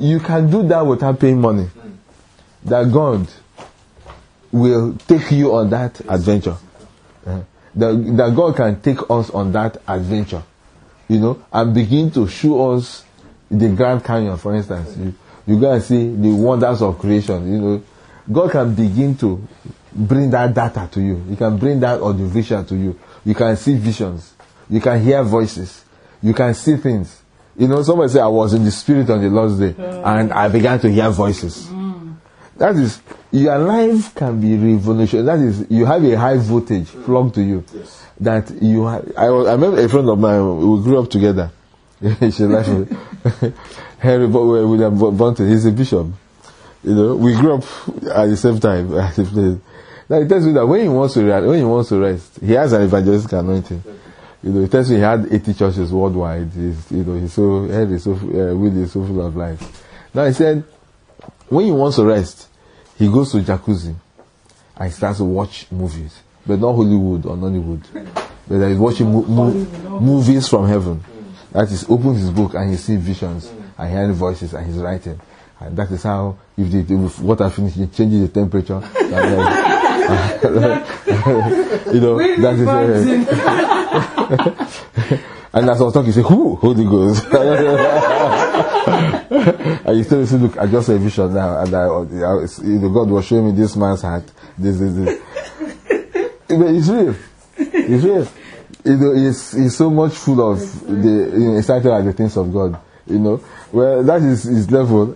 you can do that without paying money. That God will take you on that adventure. That God can take us on that adventure, and begin to show us the Grand Canyon, for instance. You go and see the wonders of creation. God can begin to bring that data to you. He can bring that audiovisual to you. You can see visions. You can hear voices. You can see things. Somebody said, I was in the spirit on the Lord's day, and I began to hear voices. That is, your life can be revolutionary. That is, you have a high voltage plugged to you. Yes. That you have. I remember a friend of mine. We grew up together. She left me. Henry William Bunton. He's a bishop. We grew up at the same time at the place. Now he tells me that when he wants to rest, he has an evangelistic anointing. He tells me he had 80 churches worldwide. He's so Henry, Willie is so full of life. Now he said, when he wants to rest, he goes to jacuzzi and he starts to watch movies, but not Hollywood or Nollywood. But he's watching movies from heaven. That is, opens his book and he sees visions and hearing voices and he's writing. And that is how, if the water finishes, he changes the temperature. That is. And as I was talking, he said, "Who? Holy Ghost." And he said, "Look, I just saw a vision now, and God was showing me this man's heart. This. It's real. It's real. He's so much full of the excited at the things of God. Well, that is his level.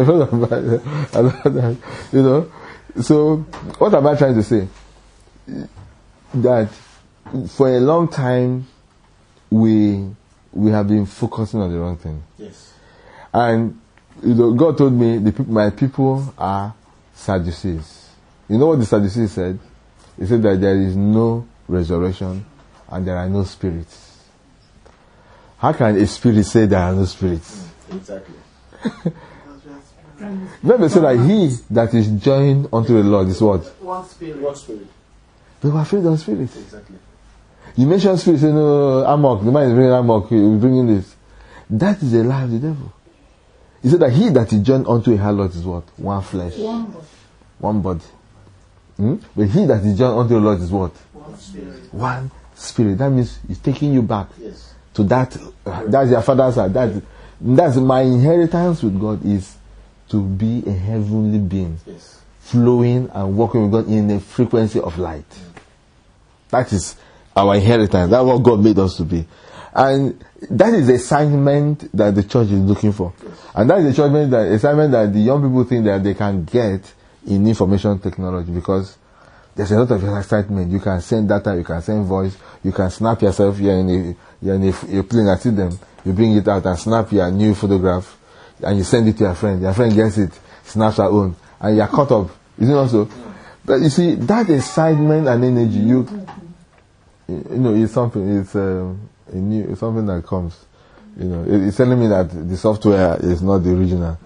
So, what am I trying to say? That for a long time, we have been focusing on the wrong thing. Yes. And God told me my people are Sadducees. You know what the Sadducees said? He said that there is no resurrection and there are no spirits. How can a spirit say there are no spirits? Exactly. Remember, say that he that is joined unto the Lord is what? One spirit. One spirit. They were afraid of spirits. Exactly. You mention spirit, say no, amok. The man is bringing amok. He's bringing this. That is a lie of the devil. He said that he that is joined unto a harlot is what? One flesh. One body. But he that is joined unto the Lord is what? One spirit. One spirit. That means he's taking you back to that. That's your father's house. That's my inheritance with God, is to be a heavenly being, flowing and walking with God in a frequency of light. That is our inheritance. That's what God made us to be. And that is the assignment that the church is looking for. And that is the assignment that the young people think that they can get in information technology, because there's a lot of excitement. You can send data, you can send voice, you can snap yourself. You're in a plane, I see them. You bring it out and snap your new photograph and you send it to your friend. Your friend gets it, snaps her own, and you're caught up. Isn't it also? But you see, that excitement and energy, it's something. It's it's something that comes. It's telling me that the software is not the original.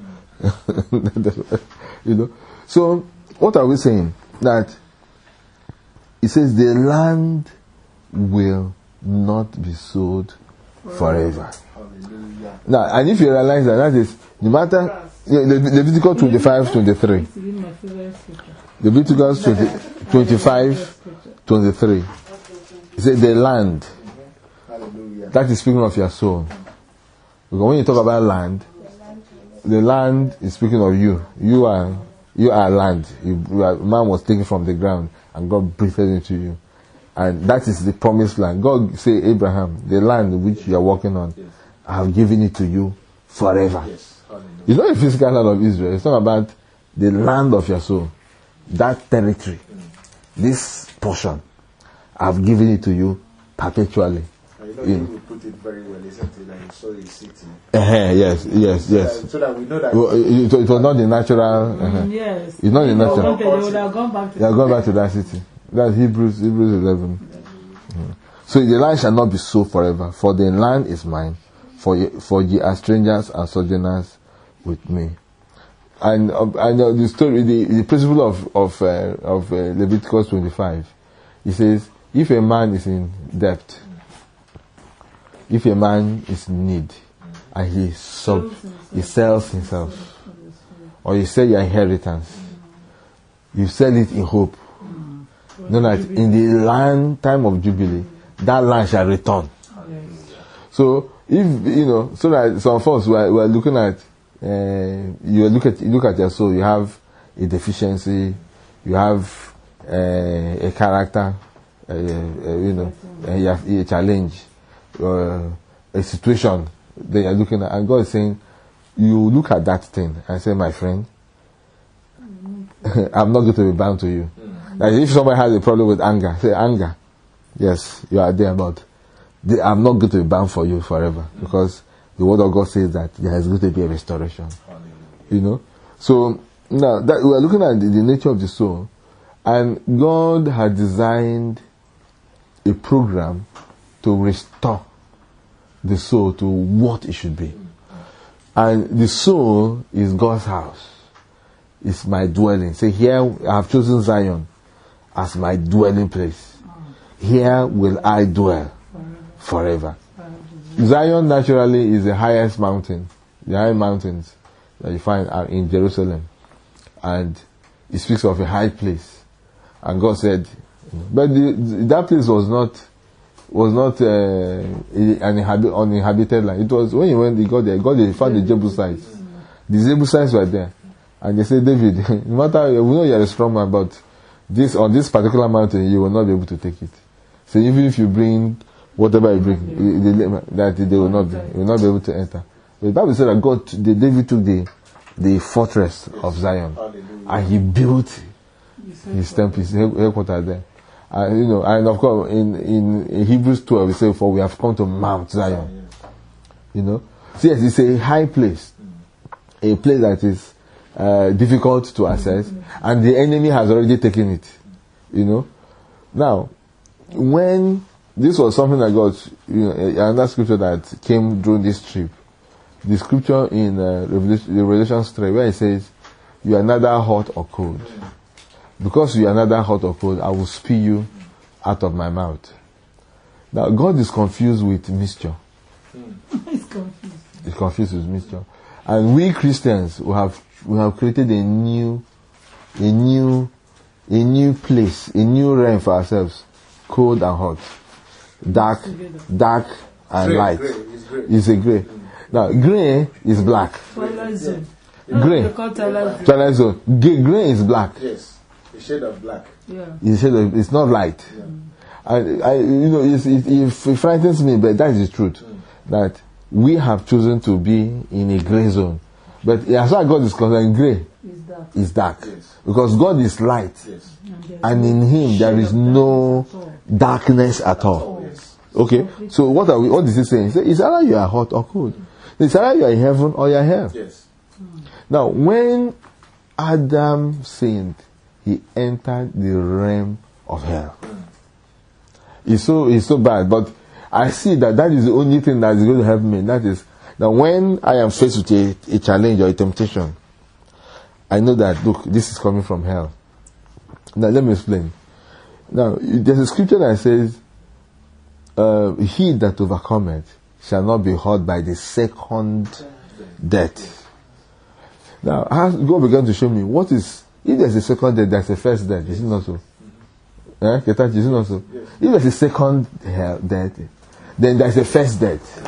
So what are we saying? That it says the land will not be sold forever. Hallelujah. Now, and if you realize that is no matter Leviticus 25:23. Leviticus 25:23. It says the land. Hallelujah. That is speaking of your soul. Because when you talk about land, the land is speaking of you. You are land. Man was taken from the ground and God breathed into you. And that is the promised land. God say, Abraham, the land which you are walking on, I have given it to you forever. Yes. Hallelujah. It's not a physical land of Israel. It's not about the land of your soul. That territory, this portion, I've given it to you perpetually. You put it very well, isn't it? Like, so a city. Yes. So that we know that it was not the natural. Yes. It's not the natural. They would have gone back to They have gone back to that city. That's Hebrews 11. So the land shall not be sold forever, for the land is mine, for ye are strangers and sojourners with me. And the story, the principle of Leviticus 25, it says, if a man is in debt, if a man is in need, and he sells himself. Or you sell your inheritance. You sell it in hope. Know that in the time of Jubilee, that land shall return. So if so that some of us we're looking at you look at your soul, you have a deficiency, you have a character, you have a challenge, a situation that you're looking at, and God is saying, you look at that thing and say, my friend, I'm not going to be bound to you. Like if somebody has a problem with anger, say anger. Yes, you are there, but I'm not going to be bound for you forever, because the word of God says that there is going to be a restoration. So now that we are looking at the nature of the soul, and God had designed a program to restore the soul to what it should be. And the soul is God's house. It's my dwelling. Say, here I have chosen Zion as my dwelling place. Here will I dwell forever. Zion naturally is the highest mountain. The high mountains that you find are in Jerusalem. And it speaks of a high place. And God said, but that place was not an uninhabited land. It was when he got there, they found the Jebusites. The Jebusites were there. And they said, David, no matter, we know you're a strong man, but on this particular mountain, you will not be able to take it. So even if you bring whatever you bring, they will not be able to enter. The Bible said that David took the fortress of Zion, and he built his temple, his headquarters there. And of course, in Hebrews 12, we say, for we have come to Mount Zion. So yes, it's a high place, a place that is difficult to access, and the enemy has already taken it. Now, when this was something that God, another scripture that came during this trip, the scripture in Revelation 3, where it says, you are neither hot or cold. Because you are neither hot or cold, I will spew you out of my mouth. Now, God is confused with mixture. He's confused. He's confused with mixture. And we Christians, we have created a new place, a new realm for ourselves. Cold and hot. Dark and light. It's a grey. Now, grey is black. Twilight zone. Grey. Twilight zone. Grey is black. Yes. A shade of black. Yeah. It's not light. Yeah. It frightens me, but that is the truth. That we have chosen to be in a grey zone. But as far as God is concerned, grey is dark. Yes. Because God is light. Yes. And in Him there is no darkness at all. Yes. Okay? So what is He saying? He says, it's either you are hot or cold. It's either you are in heaven or you are hell. Yes. Now, when Adam sinned, he entered the realm of hell. It's so bad, but I see that is the only thing that is going to help me. That is that when I am faced with a challenge or a temptation, I know that, look, this is coming from hell. Now, let me explain. Now, there's a scripture that says, he that overcometh shall not be hurt by the second death. Now, God began to show me what is, if there's a second death, there's a first death. Is it not so? Is it not so? If there's a second death, then there's a first death.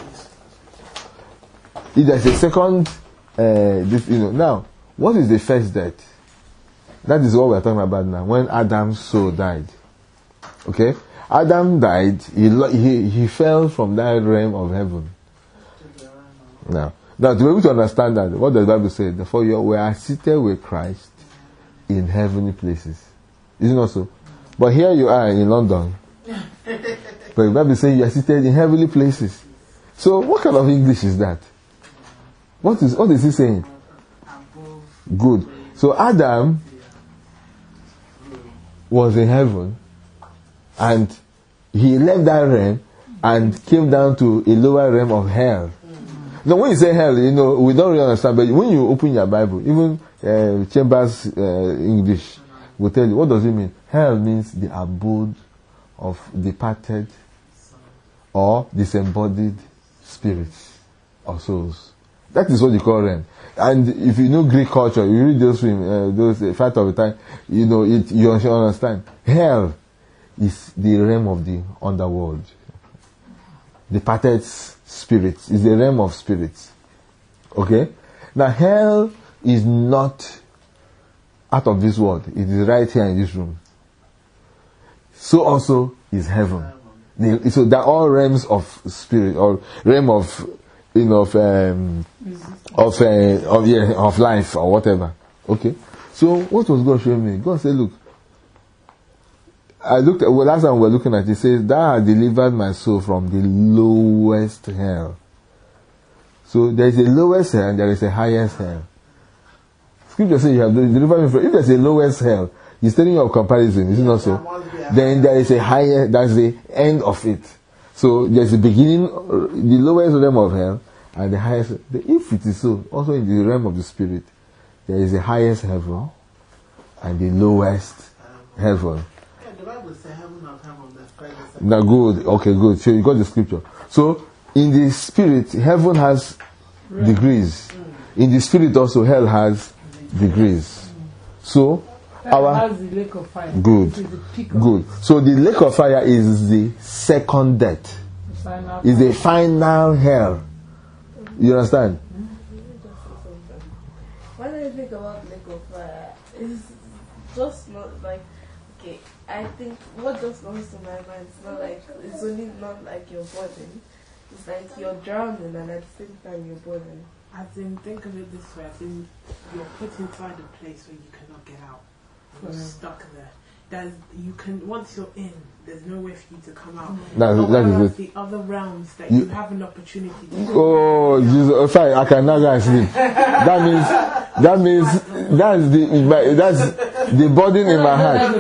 If there's a second, now, what is the first death? That is what we're talking about now. When Adam's soul died. Okay? Adam died, he fell from that realm of heaven. Now, to be able to understand that, what does the Bible say? Therefore, we are seated with Christ in heavenly places. Is it not so? But here you are in London. But the Bible says you are seated in heavenly places. So, what kind of English is that? What is he saying? Good. So, Adam was in heaven, and he left that realm and came down to a lower realm of hell. Now, when you say hell, we don't really understand, but when you open your Bible, even Chambers English will tell you, what does it mean? Hell means the abode of departed or disembodied spirits. of souls. That is what you call realm. And if you know Greek culture, you read those films, those Fight of the Time, you know it. You understand. Hell is the realm of the underworld. Departed spirits is the realm of spirits. Okay. Now hell is not out of this world. It is right here in this room. So also is heaven. So they're all realms of spirit, or realm of, you know, of life or whatever. Okay. So what was God showing me? God said, look, last time we were looking at it, says, thou hast delivered my soul from the lowest hell. So there is a lowest hell and there is a highest hell. Scripture says you have delivered me from, if there's a lowest hell, he's telling you of comparison, is it not so? Then there is a higher, that's the end of it. So there's a beginning, the lowest realm of hell, and the highest. If it is so, also in the realm of the spirit, there is the highest heaven and the lowest heaven. Yeah, the Bible says heaven of heaven, that's Christ. Now good, okay, good. So you got the scripture. So in the spirit, heaven has degrees. In the spirit also, hell has degrees. So has the lake of fire. Good. Good. So the lake of fire is the second death. Is the final hell. You understand? When I think about lake of fire, it's just not like, okay, I think what just comes to my mind is not like, it's only not like you're burning. It's like you're drowning and at the same time you're burning. As in, think of it this way, as in, you're put inside a place where you cannot get out. You're stuck there. Once you're in, there's no way for you to come out. That is it. The other realms that you have an opportunity to Oh, Jesus! Fine, I can now go and sleep. That means that's the burden in my heart.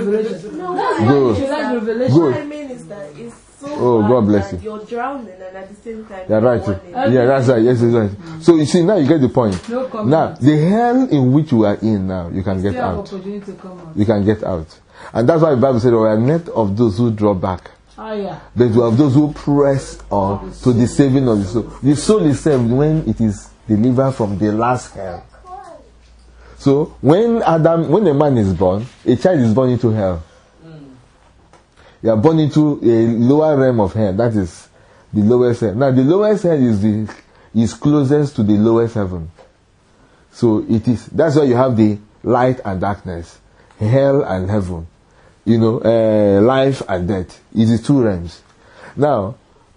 Good. What I mean is that it's so God bless you. You're drowning and at the same time You're right. Yeah, that's right. Yes, that's right. So you see, now you get the point. Now, the hell in which you are in now, you can get out. You can get out. And that's why the Bible said, we are not of those who draw back, but we are of those who press on to the saving of the soul. The soul is saved when it is delivered from the last hell. So when a man is born, a child is born into hell. You are born into a lower realm of hell. That is the lowest hell. Now the lowest hell is closest to the lowest heaven. So it is. That's why you have the light and darkness, hell and heaven. You know, life and death. It is two realms. Now,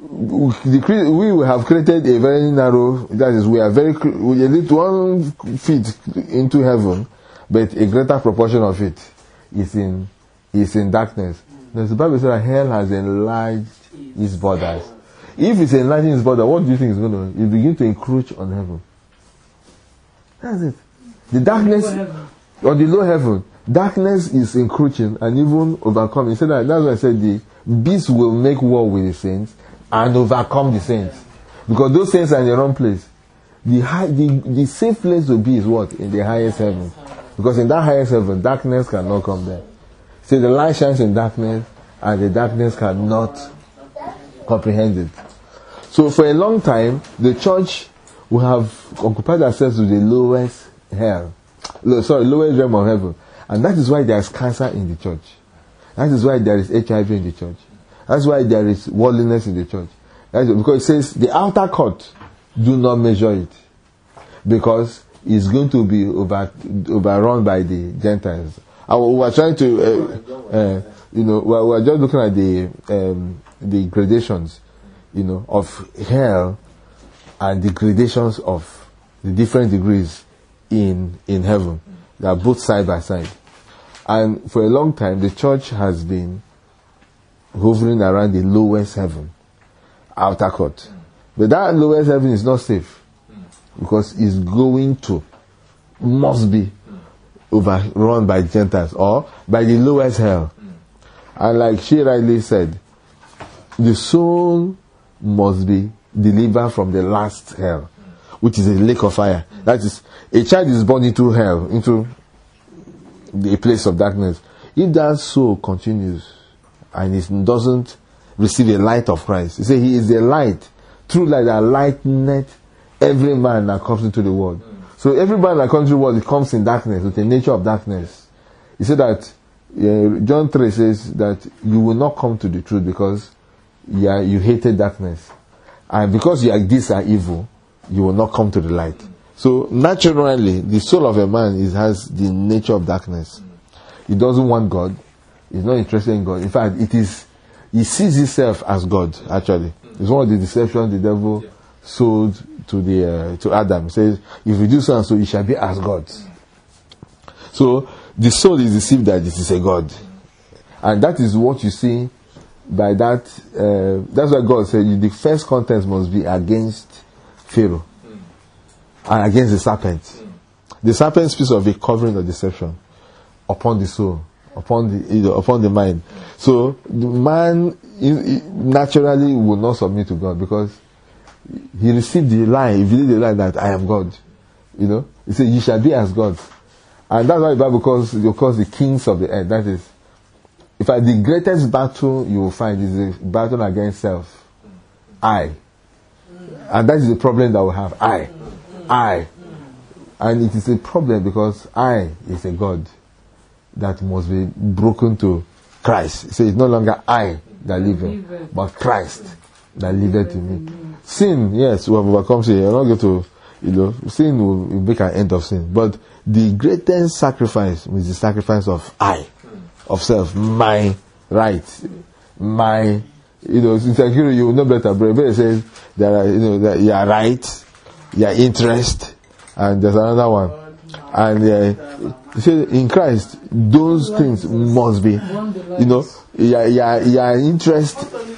we have created a very narrow. That is, we are need 1 feet into heaven, but a greater proportion of it is in darkness. Now, the Bible says that hell has enlarged its borders. If it's enlarging its border, what do you think is going to? It begin to encroach on heaven. That's it. The darkness or the low heaven, darkness is encroaching and even overcoming. He said that's why I said the beast will make war with the saints and overcome the saints, because those saints are in the wrong place. The safe place to be is what? In the highest heaven, because in that highest heaven, darkness cannot come there. See, the light shines in darkness, and the darkness cannot comprehend it. So for a long time, the church will have occupied ourselves with the lowest lowest realm of heaven. And that is why there is cancer in the church. That is why there is HIV in the church. That's why there is worldliness in the church. Because it says, the outer court, do not measure it. Because it's going to be overrun by the Gentiles. We were trying to, we were just looking at the gradations, of hell, and the gradations of the different degrees in heaven. They are both side by side. And for a long time, the church has been hovering around the lowest heaven, outer court. But that lowest heaven is not safe, because it's must be overrun by Gentiles or by the lowest hell. And like she rightly said, the soul must be delivered from the last hell, which is a lake of fire. That is, a child is born into hell, into the place of darkness. If that soul continues and it doesn't receive the light of Christ, he says he is the light, true light that lighteneth every man that comes into the world. So every man that comes into the world, it comes in darkness, with the nature of darkness. He said that, John 3 says that you will not come to the truth because you hated darkness. And because these are evil, you will not come to the light. So naturally, the soul of a man has the nature of darkness. He doesn't want God. He's not interested in God. In fact, he sees himself as God, actually. It's one of the deceptions the devil sold to Adam. He says, if you do so and so, you shall be as God. So, the soul is deceived that this is a God. And that is what you see by that. That's why God said the first contest must be against Pharaoh and against the serpent. The serpent speaks of a covering of deception upon the soul, upon the mind. So the man naturally will not submit to God because he received the lie. He believed the lie that I am God. He said, "You shall be as God." And that's why the Bible calls the kings of the earth. That is, in fact, the greatest battle you will find is the battle against self. I. And that is the problem that we have. I. And it is a problem because I is a God that must be broken to Christ. So it's no longer I that liveth, but Christ that liveth in me. Sin, yes, we have overcome sin. You're not going to, sin will make an end of sin. But the greatest sacrifice is the sacrifice of I, of self, my right, my, insecurity. You will know better. But it says there are, that you are right, your interest, and there's another one. And you see, in Christ, those things must be, your interest,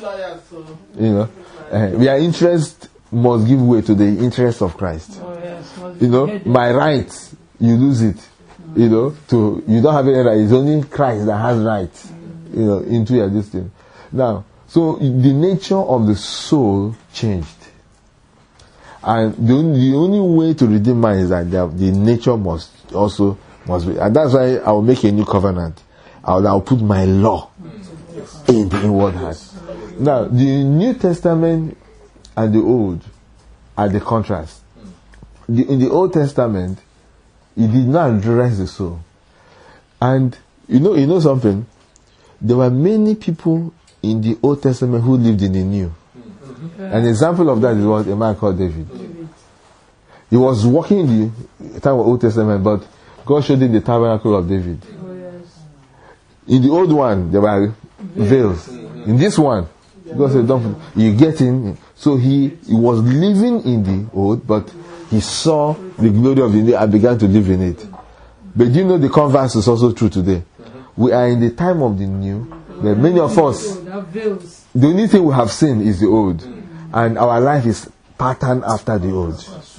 your interest must give way to the interest of Christ. My rights, you lose it. You don't have any right. It's only Christ that has rights, into your destiny. Now, so the nature of the soul changed. And the only way to redeem man is that the nature must be. And that's why I will make a new covenant. I will put my law in the inward heart. Now, the New Testament and the Old are the contrast. In the Old Testament, it did not address the soul. And you know something? There were many people in the Old Testament who lived in the New. An example of that is what a man called David. He was walking in the time of Old Testament, but God showed him the tabernacle of David. In the old one, there were veils. In this one, God said, "Don't you get in." So he was living in the old, but he saw the glory of the new and began to live in it. But you know the converse is also true today. We are in the time of the new. But many of us, the only thing we have seen is the old, and our life is patterned after the old.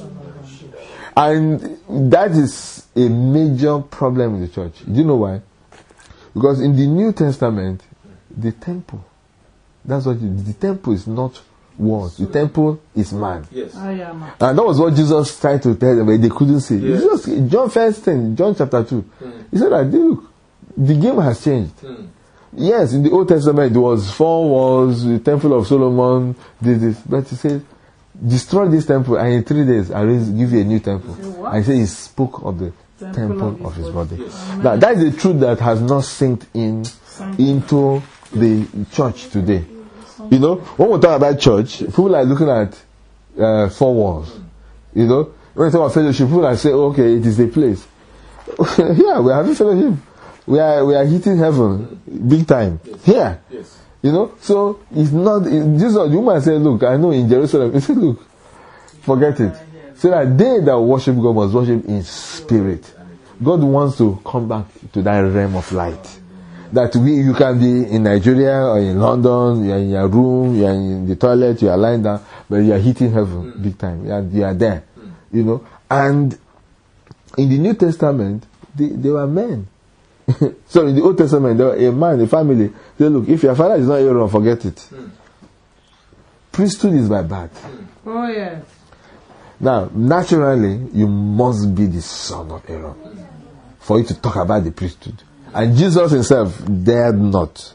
And that is a major problem in the church. Do you know why? Because in the New Testament, the temple, the temple is not walls. The temple is man. Yes. And that was what Jesus tried to tell them, but they couldn't see. Yes. John chapter 2. He said that, look, the game has changed. Yes, in the Old Testament, there was 4 walls, the temple of Solomon, this. But he said, destroy this temple, and in 3 days, I will give you a new temple. And he said he spoke of the temple of his body. Yes. Now, that is the truth that has not sinked into the church today. When we talk about church, people are looking at 4 walls. When we talk about fellowship, people are saying, okay, it is a place. Yeah, we are having fellowship. We are hitting heaven big time. Yes. Here. Yes. So it's not, Jesus, the woman said, look, I know in Jerusalem. He said, look, forget it. So that they that worship God must worship in spirit. God wants to come back to that realm of light. That you can be in Nigeria or in London, you are in your room, you are in the toilet, you are lying down, but you are hitting heaven big time. You are there. And in the New Testament, they were men. So in the Old Testament, there was a man, a family. They look, if your father is not Aaron, forget it. Priesthood is by birth. Oh yeah. Now, naturally, you must be the son of Aaron for you to talk about the priesthood. And Jesus himself dared not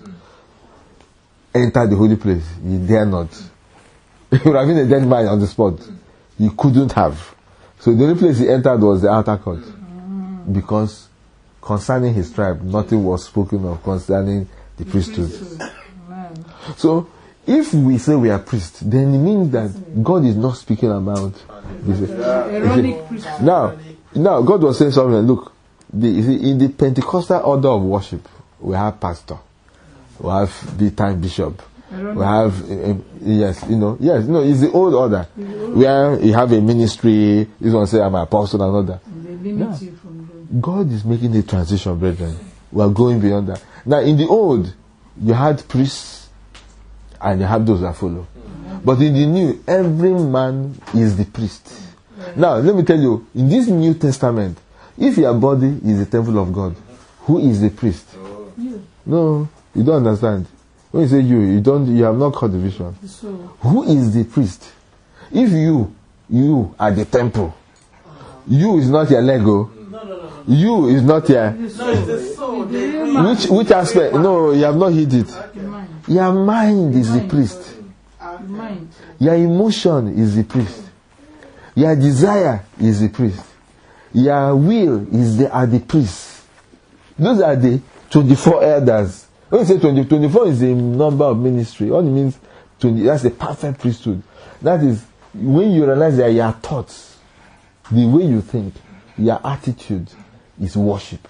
enter the holy place. He dared not. He would have been a dead man on the spot. he couldn't have. So the only place he entered was the outer court. Because concerning his tribe, nothing was spoken of concerning the priesthood. So if we say we are priests, then it means that God is not speaking about this. Aaronic priesthood. Now God was saying something. Look, in the Pentecostal order of worship, we have pastor, we have the time bishop, we have it's the old order where you have a ministry. This one say I'm an apostle, another. God is making a transition, brethren. We are going beyond that. Now, in the old, you had priests and you have those that follow. But in the new, every man is the priest. Now, let me tell you, in this New Testament, if your body is the temple of God, who is the priest? No, you don't understand. When you say you have not caught the vision. Who is the priest? If you are the temple, you is not your Lego. You is not your. No, it's the soul. Which aspect? No, you have not hit it. Your mind is the priest. Your emotion is the priest. Your desire is the priest. Your will are the priests. Those are the 24 elders. When you say 24 is the number of ministry. All it means 20. That's the perfect priesthood. That is when you realize that your thoughts, the way you think, your attitude is worship.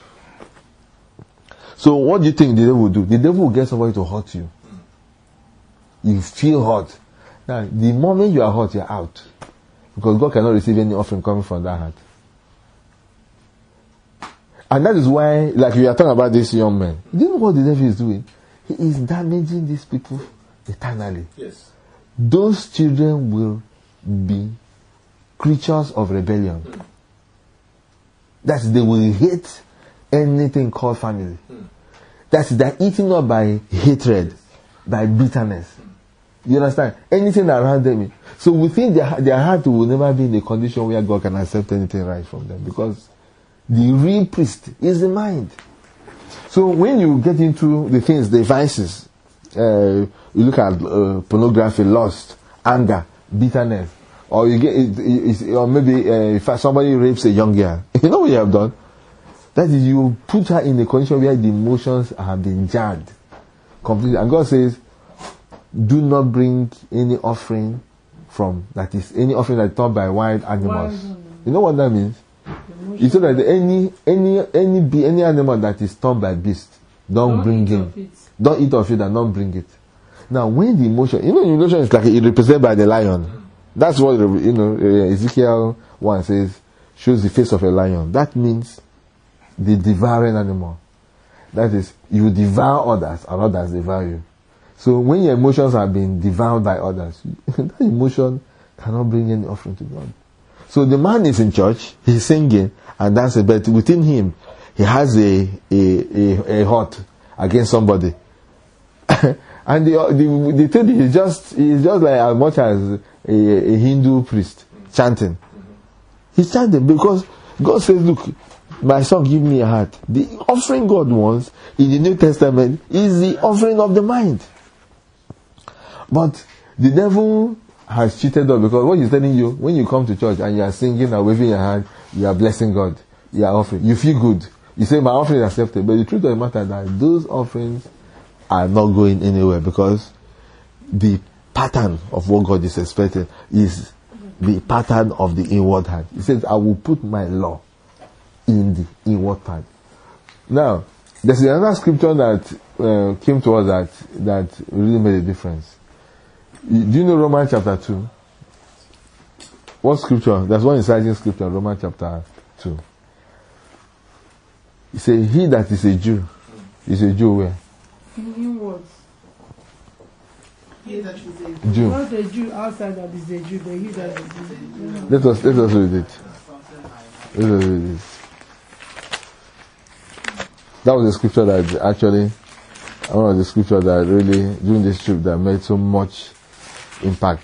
So what do you think the devil will do? The devil will get somebody to hurt you. You feel hot. Now, the moment you are hot, you are out. Because God cannot receive any offering coming from that heart. And that is why, like we are talking about this young man, do you know what the devil is doing? He is damaging these people eternally. Yes. Those children will be creatures of rebellion. That they will hate anything called family. That they're eaten up by hatred, by bitterness. You understand? Anything around them. So within their heart will never be in a condition where God can accept anything right from them. Because the real priest is the mind. So when you get into the things, the vices, you look at pornography, lust, anger, bitterness, or you get, or maybe if somebody rapes a young girl, you know what you have done? That is, you put her in a condition where the emotions have been jarred completely. And God says, do not bring any offering that is done by wild animals. You know what that means? He said that any animal that is torn by beast, don't bring in. Don't eat of it and don't bring it. Now, when the emotion, emotion is like it represented by the lion. That's what Ezekiel 1 says, shows the face of a lion. That means the devouring animal. That is, you devour others and others devour you. So when your emotions are being devoured by others, that emotion cannot bring any offering to God. So the man is in church, he's singing and dancing, but within him, he has a hurt against somebody. And the thing is he's just like as much as a Hindu priest chanting. He's chanting because God says, look, my son, give me a heart. The offering God wants in the New Testament is the offering of the mind. But the devil has cheated us, because what he's telling you, when you come to church and you are singing and waving your hand, you are blessing God, you are offering, you feel good. You say, my offering is accepted. But the truth of the matter is that those offerings are not going anywhere, because the pattern of what God is expecting is the pattern of the inward heart. He says, I will put my law in the inward part. Now, there's another scripture that came to us that really made a difference. Do you know Romans chapter 2? What scripture? There's one inciting scripture, Romans chapter 2. He says, he that is a Jew is a Jew where? In words. He that is a Jew. Not a Jew outside that is a Jew, but he that is a Jew. Let us read it. Let us read it. That was the scripture that actually, one of the scriptures that really, during this trip, that made so much impact.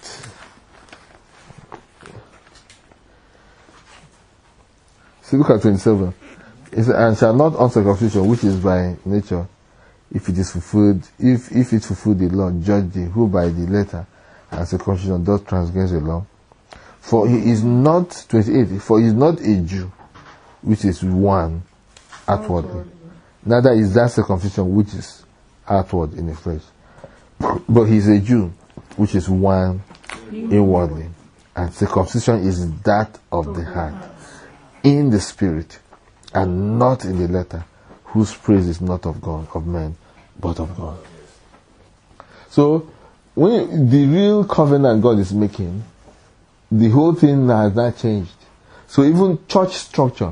See, look at 27. It says, and shall not uncircumcision, which is by nature, if it is fulfilled, if it fulfilled the law, judge thee, who by the letter and circumcision does transgress the law. For he is not 28. For he is not a Jew, which is one outwardly. Neither is that circumcision which is outward in the flesh. But he is a Jew, which is one inwardly. And circumcision is that of the heart, in the spirit, and not in the letter, whose praise is not of God, of men, but of God. So, when the real covenant God is making, the whole thing has not changed. So even church structure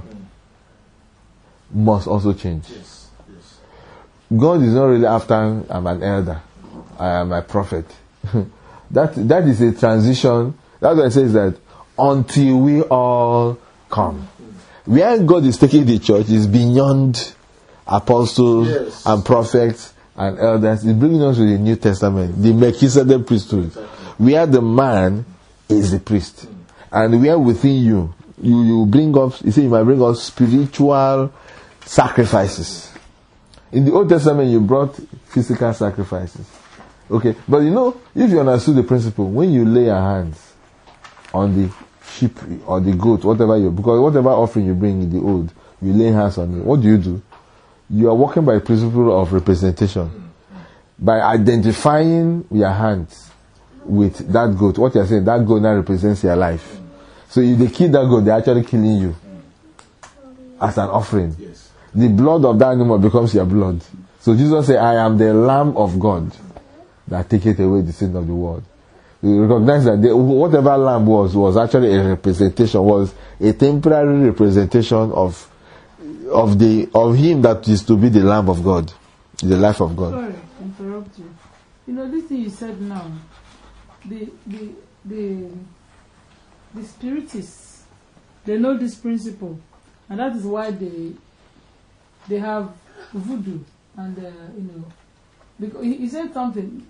must also change. God is not really after I'm an elder, I am a prophet. that is a transition. That's why it says that until we all come. Where God is taking the church is beyond apostles and prophets and elders. He's bringing us to the New Testament, the Melchizedek priesthood, where the man is the priest, and where within you bring up. He said you might bring up spiritual sacrifices. In the Old Testament, you brought physical sacrifices. Okay, but if you understood the principle, when you lay your hands on the sheep or the goat, because whatever offering you bring in the old, you lay hands on it. What do? You are working by the principle of representation. By identifying your hands with that goat, what you are saying, that goat now represents your life. So if they kill that goat, they are actually killing you as an offering. The blood of that animal becomes your blood. So Jesus said, I am the Lamb of God that taketh away the sin of the world. You recognize that whatever lamb was actually a representation, was a temporary representation of him that is to be the Lamb of God, the life of God. Sorry, interrupt you. This thing you said now, the spiritists, they know this principle, and that is why they have voodoo, and because he said something.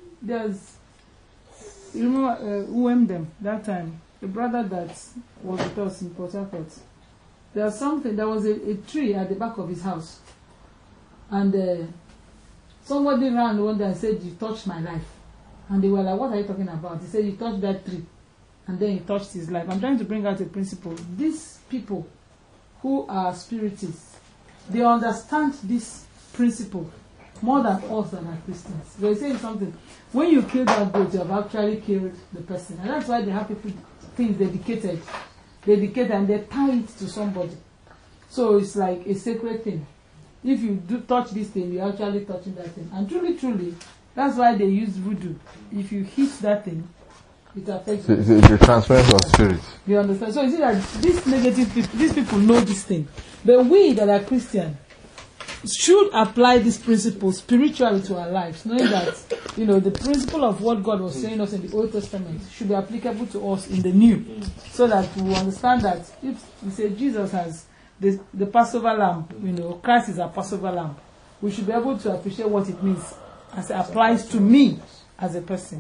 You remember Uwemdem that time, the brother that was with us in Port Harcourt. There was a tree at the back of his house, and somebody ran one day and said, "You touched my life," and they were like, "What are you talking about?" He said, "You touched that tree," and then he touched his life. I'm trying to bring out a principle. These people who are spiritists, they understand this principle more than us that are Christians. They say something. When you kill that goat, you have actually killed the person. And that's why they have people things dedicated, and they tie it to somebody. So it's like a sacred thing. If you do touch this thing, you're actually touching that thing. And truly, that's why they use voodoo. If you hit that thing, it affects you. It's a transference of spirit. You understand? So you see that these people know this thing. But we that are Christian should apply this principle spiritually to our lives, knowing that the principle of what God was saying us in the Old Testament should be applicable to us in the New, so that we understand that if we say Jesus has the Passover lamb, Christ is our Passover lamb, we should be able to appreciate what it means as it applies to me as a person.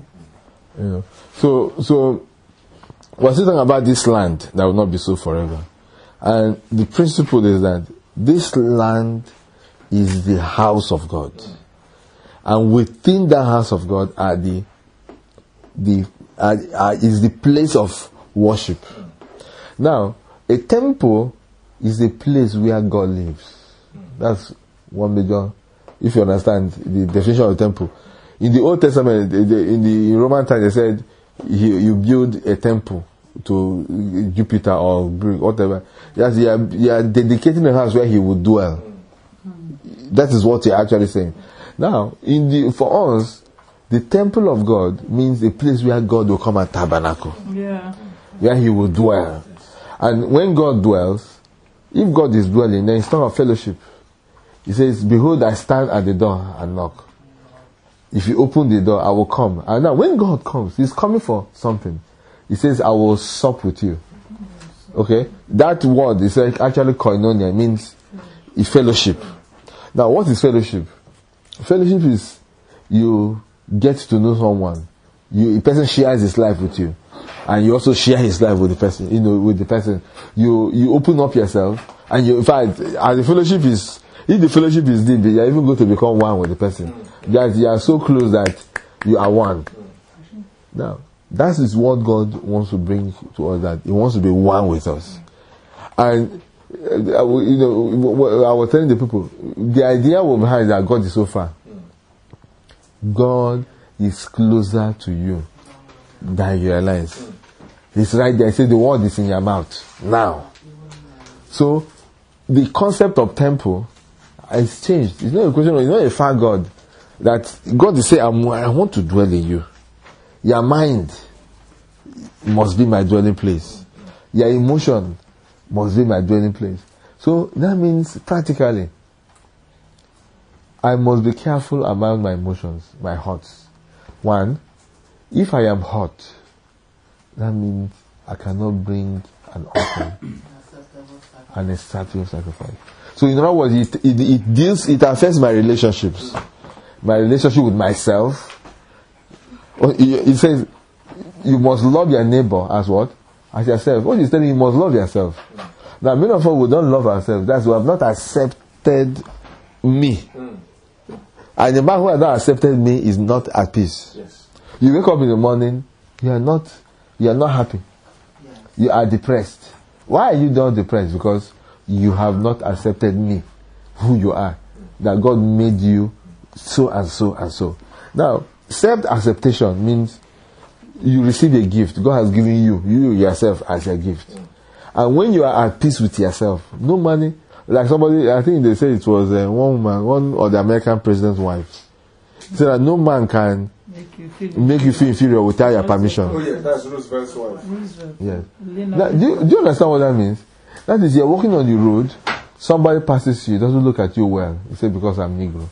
So we're still talking about this land that will not be so forever, and the principle is that this land is the house of God, and within that house of God is the place of worship. Now, a temple is a place where God lives. That's one major. If you understand the definition of the temple, in the Old Testament, in the Roman time, they said you build a temple to Jupiter or Greek, whatever. Yes, you are dedicating a house where He would dwell. That is what you're actually saying. Now, for us, the temple of God means a place where God will come and tabernacle. Yeah. Where He will dwell. And when God dwells, if God is dwelling, then it's not a fellowship. He says, "Behold, I stand at the door and knock. If you open the door, I will come." And now, when God comes, He's coming for something. He says, "I will sup with you." Okay? That word is actually koinonia, means a fellowship. Now, what is fellowship? Fellowship is you get to know someone. A person shares his life with you, and you also share his life with the person. With the person, you open up yourself, and in fact, as the fellowship is, if the fellowship is deep, you are even going to become one with the person. That you are so close that you are one. Now, That is what God wants to bring to us, that He wants to be one with us. And, I was telling the people, the idea behind that God is so far. God is closer to you than you realize. It's right there. I say the word is in your mouth now. So, the concept of temple has changed. It's not a question of, it's not a far God. That God is saying, I want to dwell in you. Your mind must be my dwelling place. Your emotion must be my dwelling place. So that means practically, I must be careful about my emotions, my hearts. One, if I am hot, that means I cannot bring an offering and a sacrifice. So in other words, it affects my relationships. My relationship with myself. It says, you must love your neighbor as what? As yourself. What is telling you must love yourself. Now, many of us, we don't love ourselves. That's why we have not accepted me. And the man who has not accepted me is not at peace. Yes. You wake up in the morning, you are not happy. Yes. You are depressed. Why are you not depressed? Because you have not accepted me, who you are. That God made you so and so and so. Now, self-acceptation means you receive a gift. God has given you yourself as a gift. And when you are at peace with yourself, no money, like somebody, I think they said it was one woman, one of the American president's wives, said that no man can make you feel inferior without your permission. Oh yeah, that's Roosevelt's wife. Yes. Now, do you understand what that means? That is, you're walking on the road, somebody passes you, doesn't look at you well. You say, because I'm Negro.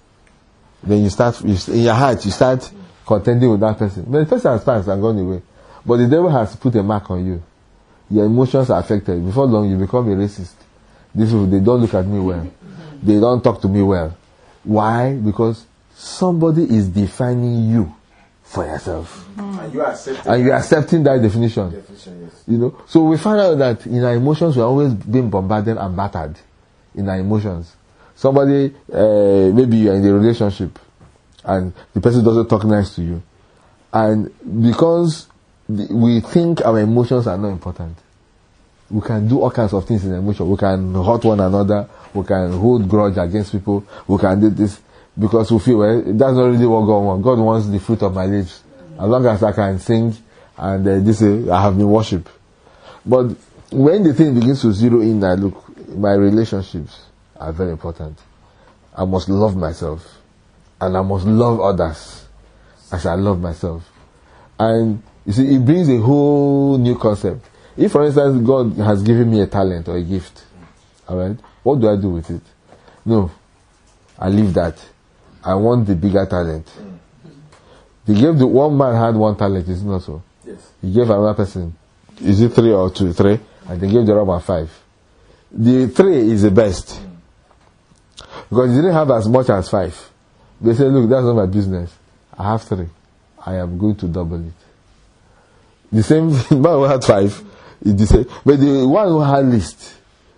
Then in your heart, you start contending with that person. But the person has passed and gone away. But the devil has put a mark on you. Your emotions are affected. Before long, you become a racist. These people, they don't look at me well. They don't talk to me well. Why? Because somebody is defining you for yourself. And you are accepting. And you are accepting that definition. Yes. You know, so we find out that in our emotions we are always being bombarded and battered in our emotions. Somebody, maybe you are in a relationship and the person doesn't talk nice to you, and because we think our emotions are not important, we can do all kinds of things in emotion. We can hurt one another, we can hold grudge against people, we can do this because we feel, well, that's not really what God wants. God wants the fruit of my lips. As long as I can sing and this I have been worship. But when the thing begins to zero in, that look, my relationships are very important. I must love myself, and I must love others as I love myself. And you see, it brings a whole new concept. If, for instance, God has given me a talent or a gift, alright, what do I do with it? No, I leave that. I want the bigger talent. He gave the one man had one talent, is it not so? Yes. He gave another person, is it 3 or 2? 3, and they gave the other one 5. The 3 is the best. Because he didn't have as much as 5. They said, look, that's not my business. I have 3. I am going to double it. The same man who had 5, he said, but the one who had least,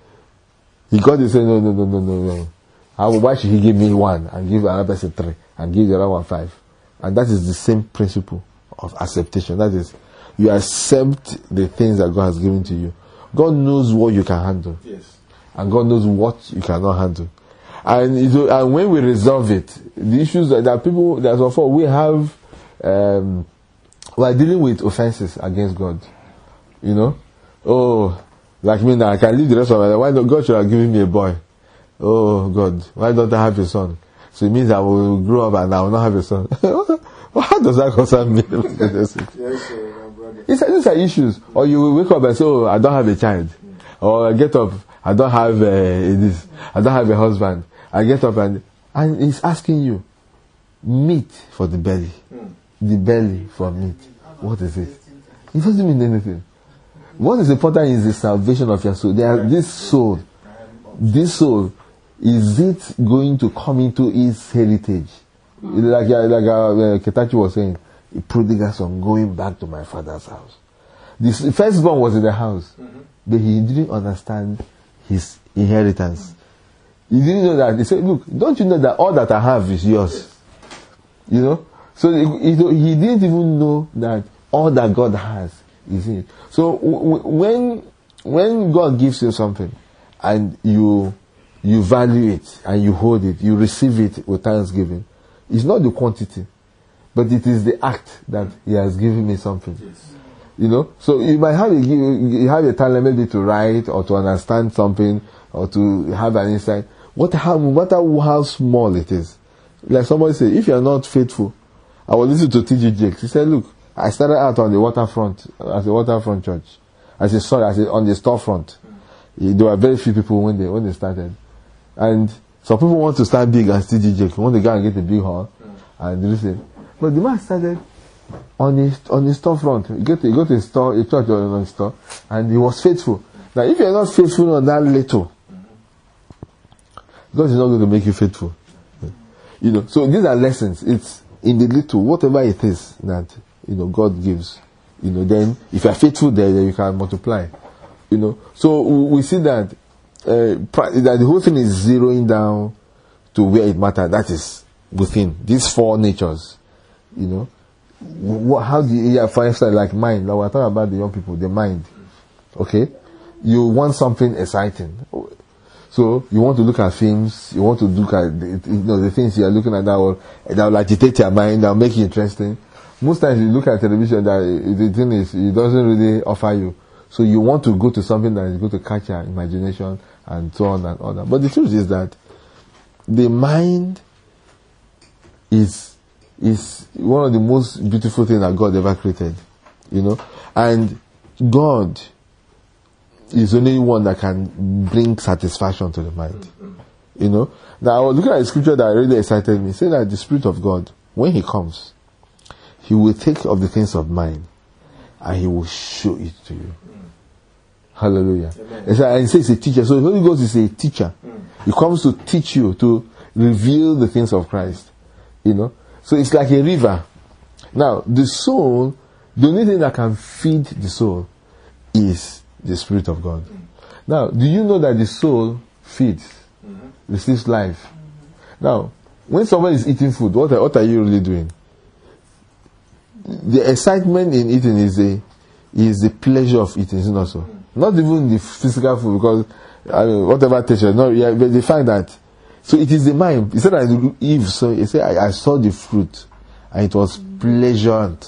he got to say, no. Why should he give me 1 and give another person 3 and give the other one 5? And that is the same principle of acceptation. That is, you accept the things that God has given to you. God knows what you can handle. Yes. And God knows what you cannot handle. And when we resolve it, the issues that people, that's what we have, we are dealing with offenses against God. You know? Oh, like me now, I can live the rest of my life. Why not? God should have given me a boy. Oh God, why don't I have a son? So it means I will grow up and I will not have a son. How does that concern me? Yes, brother. These are issues. Or you will wake up and say, oh, I don't have a child. Or I get up, I don't have this. I don't have a husband. I get up and he's asking you, meat for the belly. The belly for meat. What is it? It doesn't mean anything. What is important is the salvation of your soul. This soul, is it going to come into its heritage? Like Ketachi was saying, a prodigal son going back to my father's house. The firstborn was in the house, but he didn't understand his inheritance. He didn't know that. He said, look, don't you know that all that I have is yours? You know? So he didn't even know that all that God has is in it. So when God gives you something and you value it and you hold it, you receive it with thanksgiving, it's not the quantity, but it is the act that He has given me something. Yes. You know, so you might have a talent maybe to write or to understand something or to have an insight. No matter how small it is. Like somebody said, if you are not faithful, I was listening to T.G. Jakes. He said, look, I started out on the waterfront, as a waterfront church. On the storefront. There were very few people when they started. And some people want to start big as T.G. Jakes. Want to go and get a big hall and listen. But the man started on the storefront. You go to a store, a church or a store, and he was faithful. Now, if you are not faithful on that little, God is not going to make you faithful. You know, so these are lessons. It's in the little, whatever it is that, you know, God gives. You know, then if you are faithful there, then you can multiply. You know, so we see that that the whole thing is zeroing down to where it matters. That is within these four natures. You know, how do you, for instance, like mind. Now we're talking about the young people, the mind. Okay, you want something exciting. So you want to look at films, you want to look at the things you are looking at that will agitate your mind, that will make it interesting. Most times you look at television, that the thing is, it doesn't really offer you. So you want to go to something that is going to catch your imagination and so on and all that. But the truth is that the mind is one of the most beautiful things that God ever created. You know, and God is only one that can bring satisfaction to the mind. You know. Now I was looking at the scripture that really excited me. It said that the Spirit of God, when He comes, He will take of the things of mind and He will show it to you. Hallelujah. And it says He's a teacher. So the Holy Ghost is a teacher. He comes to teach you, to reveal the things of Christ. You know. So it's like a river. Now the soul, the only thing that can feed the soul is the Spirit of God. Now, do you know that the soul feeds, receives life? Now, when someone is eating food, what are you really doing? The excitement in eating is the pleasure of eating, isn't it so? Not even the physical food, because whatever texture, no, yeah, but the fact that, so it is the mind. He said that Eve, so he said, I saw the fruit and it was pleasant.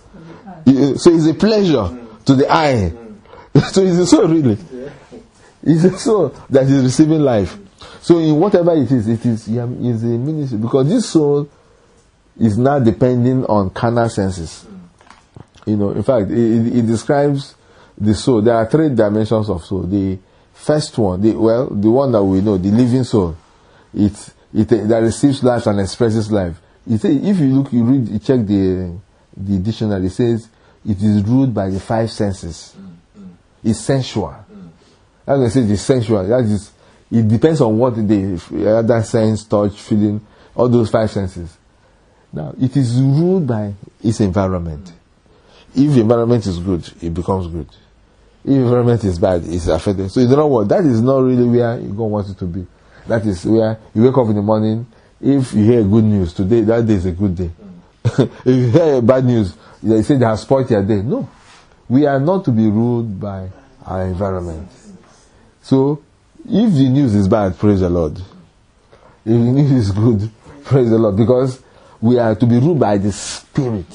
So it's a pleasure to the eye. So it's a soul, really. It's a soul that is receiving life. So in whatever it is a ministry, because this soul is not depending on carnal senses. You know, in fact, it describes the soul. There are 3 dimensions of soul. The first one, the one that we know, the living soul, that receives life and expresses life. If you check the dictionary, it says it is ruled by the 5 senses. It's sensual. As I say, it's sensual. That is, it depends on what the other sense, touch, feeling, all those 5 senses. Now, it is ruled by its environment. If the environment is good, it becomes good. If the environment is bad, it's affected. So, in other words, that is not really where God wants it to be. That is where you wake up in the morning. If you hear good news today, that day is a good day. If you hear bad news, they say they have spoiled your day. No. We are not to be ruled by our environment. So, if the news is bad, praise the Lord. If the news is good, praise the Lord. Because we are to be ruled by the Spirit.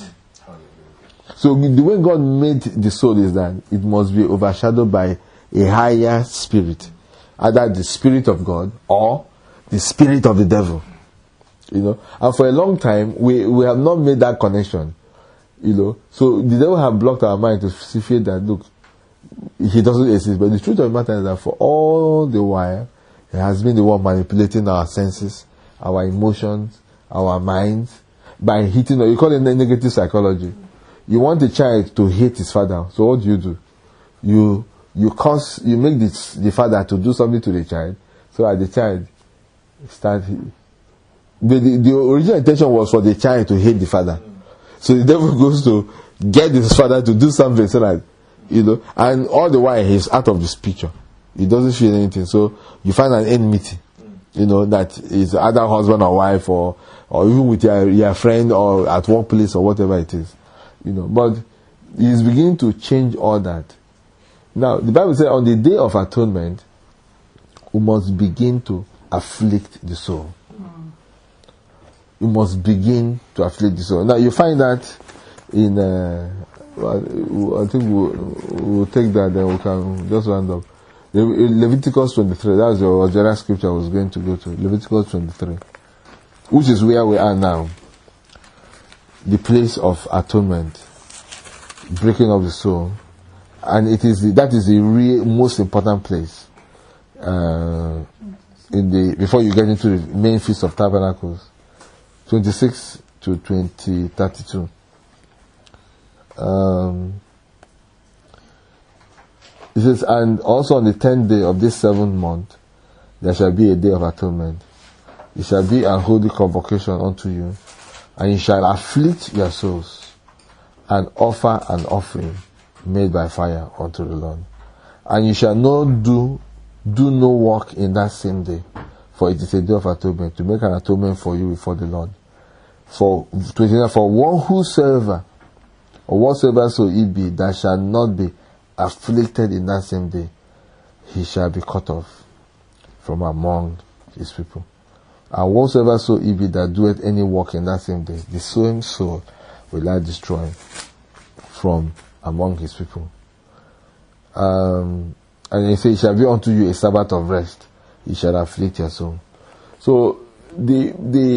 So, the way God made the soul is that it must be overshadowed by a higher spirit. Either the Spirit of God or the spirit of the devil. You know, and for a long time, we have not made that connection. You know, so the devil have blocked our mind to see that, look, he doesn't exist. But the truth of the matter is that for all the while, he has been the one manipulating our senses, our emotions, our minds, by hitting, or you call it negative psychology. You want the child to hate his father. So what do? You make the father to do something to the child, so that the child start. The original intention was for the child to hate the father. So the devil goes to get his father to do something so that, you know, and all the while he's out of this picture. He doesn't feel anything. So you find an enmity, you know, that is either husband or wife or even with your friend or at workplace or whatever it is. You know, but He is beginning to change all that. Now, the Bible says on the day of atonement, we must begin to afflict the soul. You must begin to afflict the soul. Now, you find that in, I think we'll take that, then we can just round up. Leviticus 23, that's the original scripture I was going to go to. Leviticus 23, which is where we are now. The place of atonement, breaking of the soul. And that is the real most important place. Before you get into the main Feast of Tabernacles. 26 to 32. It says, and also on the 10th day of this 7th month, there shall be a day of atonement. It shall be a holy convocation unto you, and you shall afflict your souls, and offer an offering made by fire unto the Lord. And you shall not do no work in that same day, for it is a day of atonement, to make an atonement for you before the Lord. For one whosoever, or whatsoever so it be, that shall not be afflicted in that same day, he shall be cut off from among his people. And whatsoever so it be that doeth any work in that same day, the same soul will I destroy from among his people. And he says, it shall be unto you a Sabbath of rest. He shall afflict your soul. So the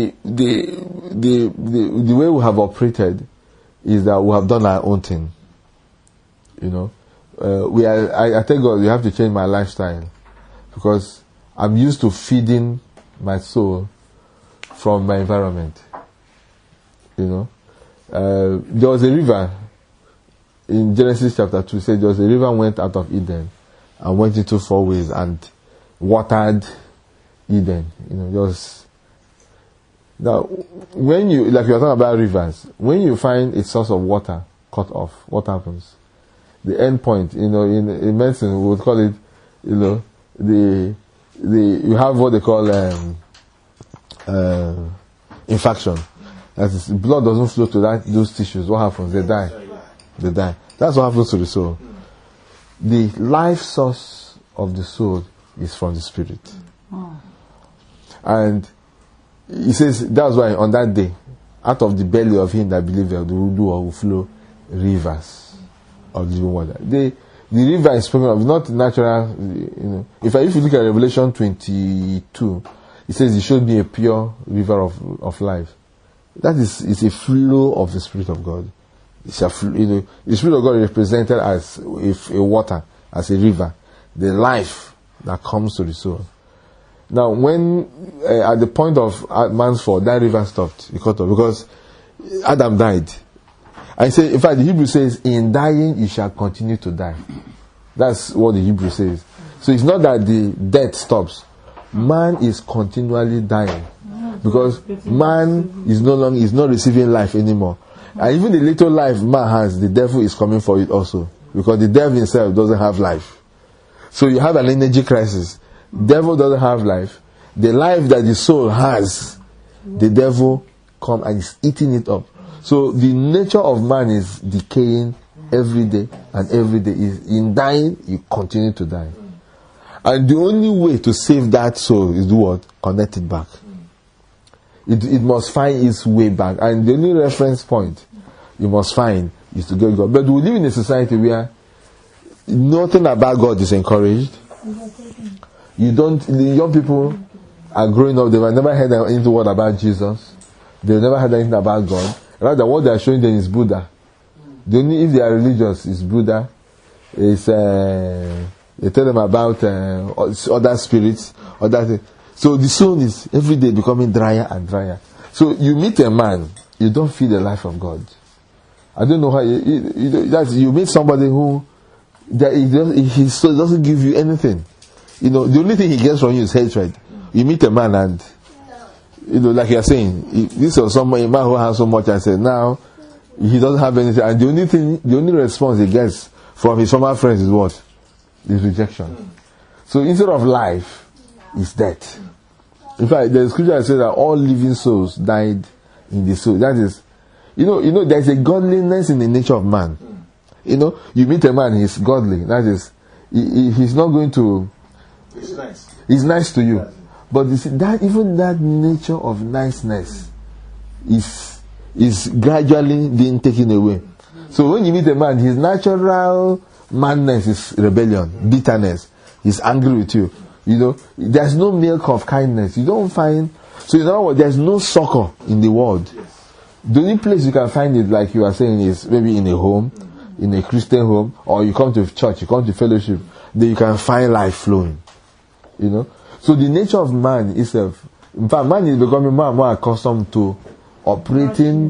way we have operated is that we have done our own thing. You know, I tell God, you have to change my lifestyle, because I'm used to feeding my soul from my environment. You know, there was a river in Genesis chapter 2. Said there was a river went out of Eden and went into 4 ways and watered Eden. You know, just now when you, like you are talking about rivers, when you find a source of water cut off, what happens? The end point, you know, in medicine we would call it, you know, you have what they call infarction. That is, blood doesn't flow to those tissues. What happens? They die. They die. That's what happens to the soul. The life source of the soul is from the spirit. And he says that's why on that day, out of the belly of him that believeth, will flow rivers of living water. The river is spoken of, not natural. You know, if you look at Revelation 22, it says, "He showed me a pure river of life." That is a flow of the Spirit of God. It's the Spirit of God is represented as a water, as a river, the life that comes to the soul. Now, when at the point of man's fall, that river stopped because Adam died. I say, in fact, the Hebrew says, "In dying you shall continue to die." That's what the Hebrew says. So it's not that the death stops. Man is continually dying because man is not receiving life anymore. And even the little life man has, the devil is coming for it also, because the devil himself doesn't have life. So you have an energy crisis. Devil doesn't have life. The life that the soul has, the devil come and is eating it up. So the nature of man is decaying every day, and every day is in dying, you continue to die. And the only way to save that soul is do what? Connect it back. It must find its way back. And the only reference point you must find is to get God. But we live in a society where nothing about God is encouraged. The young people are growing up, they've never heard anything word about Jesus. They've never heard anything about God. Rather, what they are showing them is Buddha. The only, if they are religious, is Buddha. Is they tell them about other spirits, other things. So the soul is every day becoming drier and drier. So you meet a man, you don't feel the life of God. I don't know how you meet somebody who his soul doesn't give you anything. You know, the only thing he gets from you is hatred. You meet a man and, you know, like you're saying, this was a man who has so much, I said, now he doesn't have anything, and the only response he gets from his former friends is what? Is rejection. So instead of life, is death. In fact, the scripture says that all living souls died in the soul. That is, you know, there's a godliness in the nature of man. You know, you meet a man, he's godly. That is, he's not going to. It's nice. He's nice to you, but you see that even that nature of niceness is gradually being taken away. So when you meet a man, his natural madness is rebellion, bitterness. He's angry with you. You know, there's no milk of kindness. You don't find. So you know what? There's no succor in the world. The only place you can find it, like you are saying, is maybe in a home, in a Christian home, or you come to church, you come to fellowship. Then you can find life flowing. You know. So the nature of man itself, in fact, man is becoming more and more accustomed to operating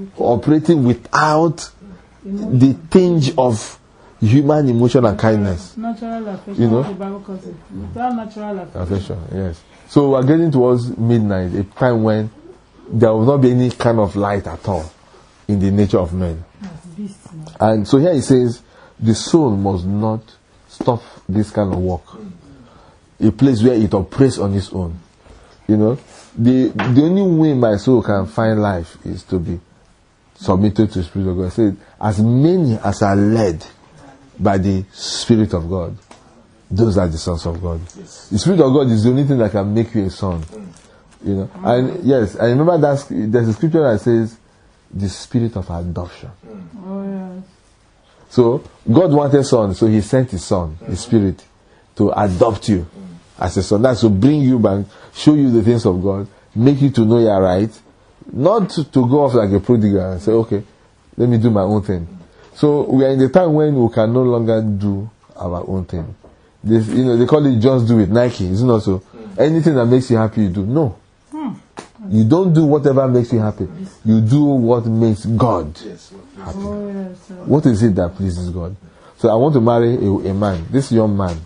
without the tinge of human emotion and kindness. Natural affection. You know? The Bible calls it. Without natural Affection, yes. So we're getting towards midnight, a time when there will not be any kind of light at all in the nature of men. Beasts, man. And so here he says, the soul must not stop this kind of work. A place where it operates on its own. You know, the only way my soul can find life is to be submitted to the Spirit of God. It says, as many as are led by the Spirit of God, those are the sons of God. Yes. The Spirit of God is the only thing that can make you a son. You know, and yes, I remember that there's a scripture that says, the Spirit of adoption. Oh yes. So God wanted son, so He sent His Son, the Spirit, to adopt you as a son. That's to bring you back, show you the things of God, make you to know you are right, not to go off like a prodigal and say, okay, let me do my own thing. So we are in the time when we can no longer do our own thing. This, you know, they call it just do it. Nike, isn't it so? Anything that makes you happy, you do. No. You don't do whatever makes you happy. You do what makes God happy. What is it that pleases God? So I want to marry a man, this young man.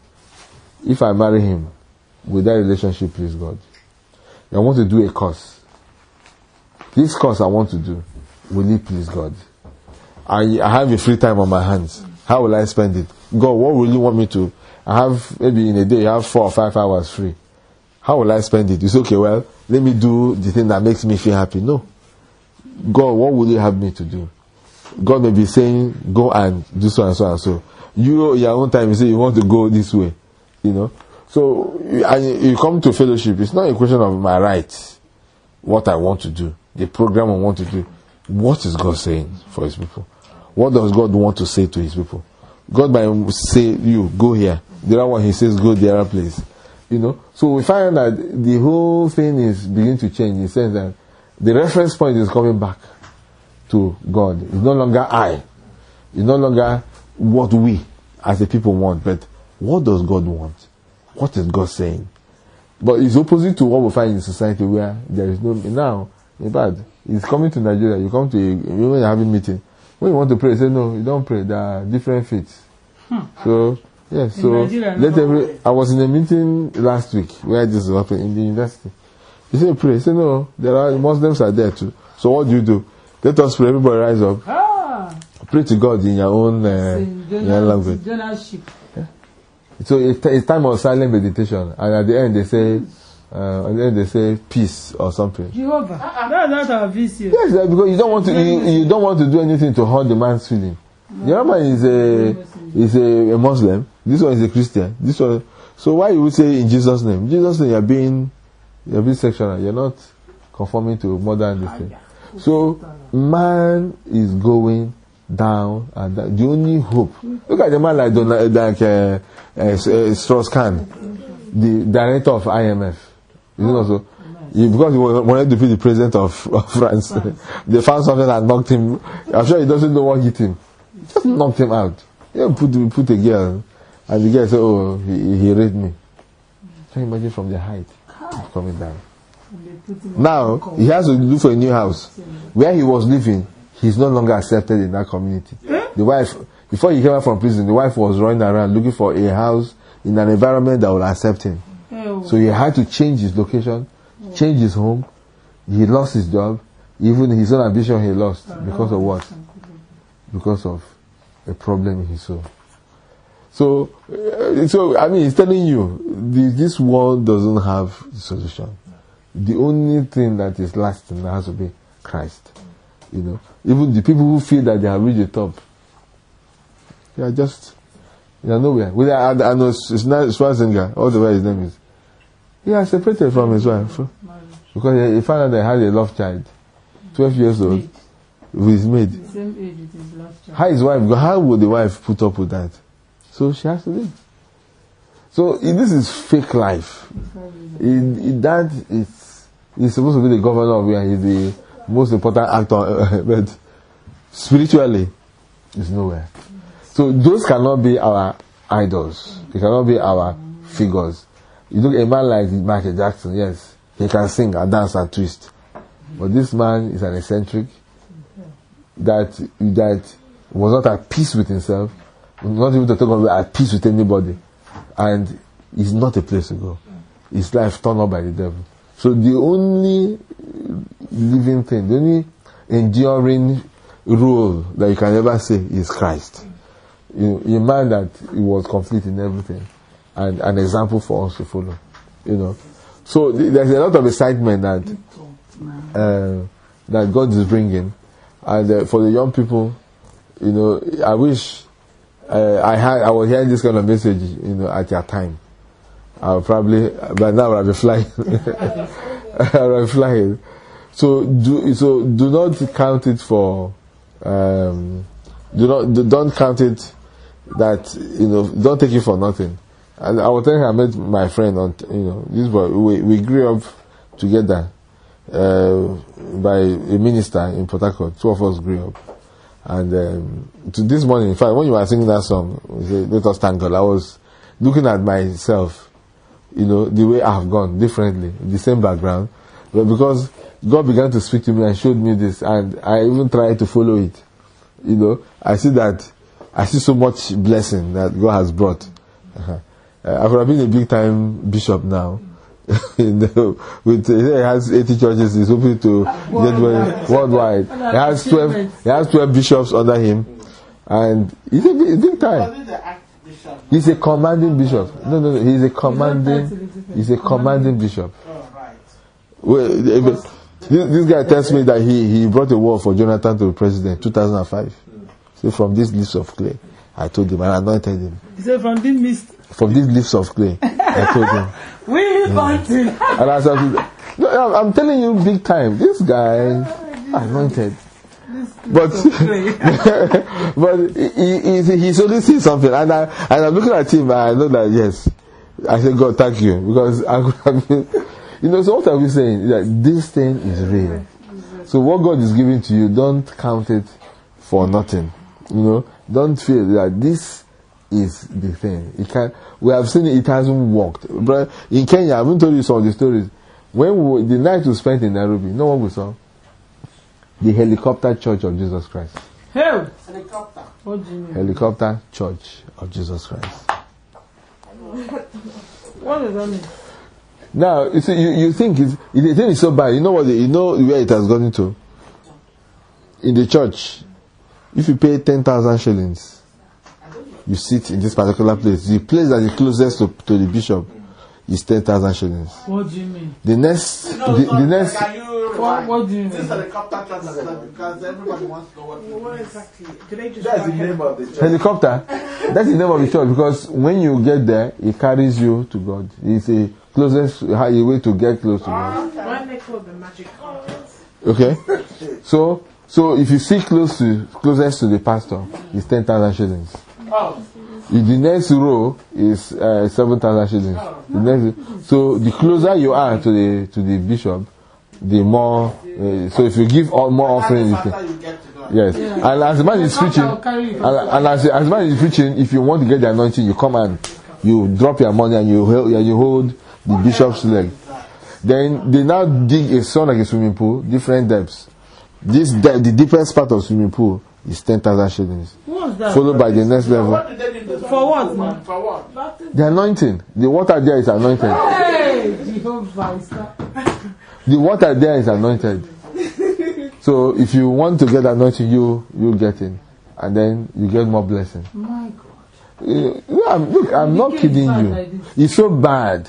If I marry him, will that relationship please God? I want to do a course. This course I want to do, will it please God? I have a free time on my hands. How will I spend it? God, what will you want me to? I have, maybe in a day, I have 4 or 5 hours free. How will I spend it? You say, okay, well, let me do the thing that makes me feel happy. No. God, what will you have me to do? God may be saying, go and do so and so and so. You, your own time, you say you want to go this way. You know. So, you come to fellowship. It's not a question of my rights. What I want to do. The program I want to do. What is God saying for His people? What does God want to say to His people? God might say, you, go here. The other one, He says, go the other place. You know. So we find that the whole thing is beginning to change in the sense that the reference point is coming back to God. It's no longer I. It's no longer what we as the people want, but what does God want? What is God saying? But it's opposite to what we find in society where there is no, now, in fact, it's coming to Nigeria, you come to, when you're having a meeting, when you want to pray, say no, you don't pray, there are different faiths. So, yes, so, I was in a meeting last week where this was happening in the university. You say pray, say no, there are, Muslims are there too. So what do? Let us pray, everybody rise up. Pray to God in your own language. Yeah. So it's time of silent meditation, and at the end they say, peace or something. Jehovah, that's not our vision. Yes, because you don't want to do anything to hurt the man's feeling. The other man is a Muslim. This one is a Christian. This one. So why you would say in Jesus' name? In Jesus' name, you're being sexual. You're not conforming to modern thing. So man is going down, and the only hope. Look at the man like Strauss-Kahn, the director of IMF. You know, so because he wanted to be the president of France, they found something that knocked him. I'm sure he doesn't know what hit him. Just knocked him out. Yeah, put a girl, and the girl said, "Oh, he raped me." Can you imagine from the height coming down? Now he has to look for a new house. Where he was living, he's no longer accepted in that community. The wife, before he came out from prison, the wife was running around looking for a house in an environment that would accept him. So he had to change his location, change his home. He lost his job. Even his own ambition he lost. Because of what? Because of a problem in his soul. So I mean, he's telling you, this world doesn't have the solution. The only thing that is lasting has to be Christ. You know, even the people who feel that they have reached the top, They are just, they are nowhere. I know it's not Schwarzenegger, all the way his name is. He has separated from his wife because he found out they had a love child, 12 years old, with his maid. The same age with his last child. How would the wife put up with that? So she has to leave. So this is fake life. That is supposed to be the governor of where he's the most important actor, but spiritually, it's nowhere. So those cannot be our idols. They cannot be our figures. You look at a man like Michael Jackson, yes, he can sing and dance and twist. But this man is an eccentric that was not at peace with himself, not even to talk about at peace with anybody. And it's not a place to go. His life turned up by the devil. So the only living thing, the only enduring rule that you can ever say is Christ. A man that he was complete in everything, and an example for us to follow. So there's a lot of excitement that God is bringing, and for the young people, I wish I was hearing this kind of message, at your time. I'll probably, but now I'll be flying. I'll be flying. So do not count it for, don't count it that, don't take it for nothing. And I was telling her, I met my friend on, this boy, we grew up together, by a minister in Port Harcourt. Two of us grew up. And, to this morning, in fact, when you were singing that song, we said, let us thank God, I was looking at myself, the way I have gone differently, the same background, but because God began to speak to me and showed me this, and I even tried to follow it. I see so much blessing that God has brought. I could have been a big time bishop now. He has 80 churches, he's hoping to get worldwide. He has 12 bishops under him, and he's a big time. He's a commanding bishop. No, he's a commanding bishop. This guy tells me that he brought a word for Jonathan to the president 2005. So from these leaves of clay, I told him, I anointed him. He said from these leaves of clay, I told him. And I said, I'm telling you big time, this guy anointed. But he's only seen something, and I'm looking at him, and I know that yes, I said, God, thank you, because I could have been, so what are we saying? That this thing is real. So what God is giving to you, don't count it for nothing. Don't feel that this is the thing. We have seen it hasn't worked. But in Kenya, I haven't told you some of the stories. When the night we spent in Nairobi, you know what we saw? The Helicopter Church of Jesus Christ. Helicopter. What do you mean? Helicopter Church of Jesus Christ. What does that mean? Now, you see, you think the thing is so bad. You know where it has gone to? In the church, if you pay 10,000 shillings, you sit in this particular place. The place that is closest to the bishop is 10,000 shillings. What do you mean? The next. What do you mean? This helicopter church, because everybody wants to know what exactly? Do they just That's the name of the church. Helicopter. That's the name of the church, because when you get there, it carries you to God. It's a closest way to get close to God. Why are they called the magic carpets? Okay. So if you sit closest to the pastor, it's 10,000 shillings. The next row is 7,000 shillings. So the closer you are to the bishop, the more. So if you give more offering, yes. And as the man is preaching, and as the man is preaching, if you want to get the anointing, you come and you drop your money and you hold the bishop's leg. Then they now dig a like a swimming pool, different depths. The deepest part of swimming pool is 10,000 shillings. What's that? Followed by the next level. For what, man? For what? The anointing. The water there is anointed. Hey, Jehovah. The water there is anointed. So if you want to get anointing, you get it, and then you get more blessing. My God. Look, I'm not kidding you. It's so bad.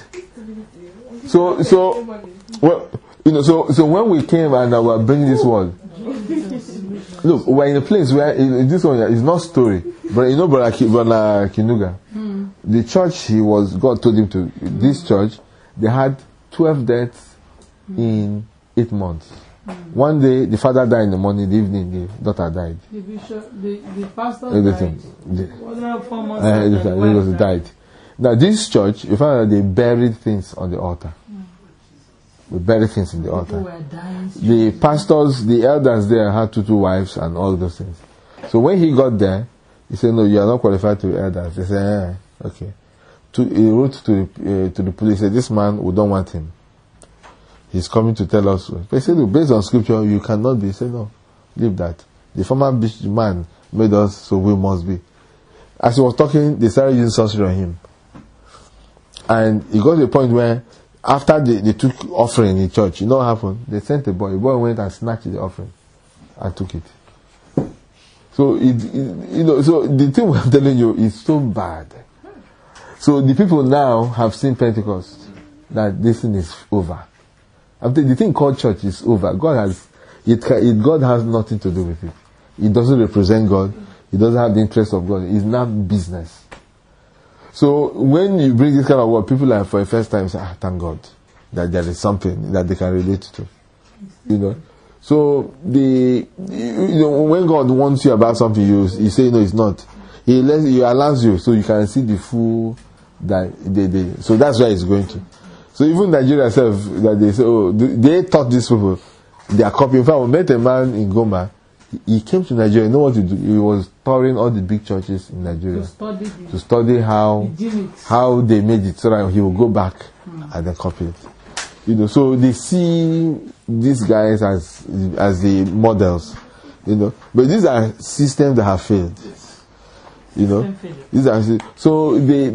So when we came and we were bringing this word, Look, we're in a place where this one is not story, but you know, Brother Kinuga, the church God told him to. This church, they had 12 deaths in 8 months. One day, the father died in the morning. The evening, the daughter died. The bishop, the pastor Everything. died. 4 months died. Now, this church, you find that they buried things on the altar. We bury things in the altar. The pastors, the elders there had 2 wives and all those things. So when he got there, he said, "No, you are not qualified to be elders." They said, "Okay." He wrote to the police, said, "This man, we don't want him. He's coming to tell us." They said, "Look, based on scripture, you cannot be." He said, "No, leave that. The former man made us, so we must be." As he was talking, they started using sorcery on him. And he got to a point where, after they took offering in church, you know what happened? They sent a boy. The boy went and snatched the offering and took it. So so the thing I'm telling you is so bad. So the people now have seen Pentecost, that this thing is over. The thing called church is over. God has nothing to do with it. It doesn't represent God. It doesn't have the interest of God. It's not business. So when you bring this kind of word, people are for the first time say, "Thank God that there is something that they can relate to." So when God wants you about something, you say no, it's not. He allows you so you can see the full that so that's where it's going to. So even Nigeria itself, that they say, they taught these people, they are copying. In fact, we met a man in Goma. He came to Nigeria. You know what to do? He was touring all the big churches in Nigeria to study how they made it, so that he will go back and then copy it. So they see these guys as the models. But these are systems that have failed. These are so they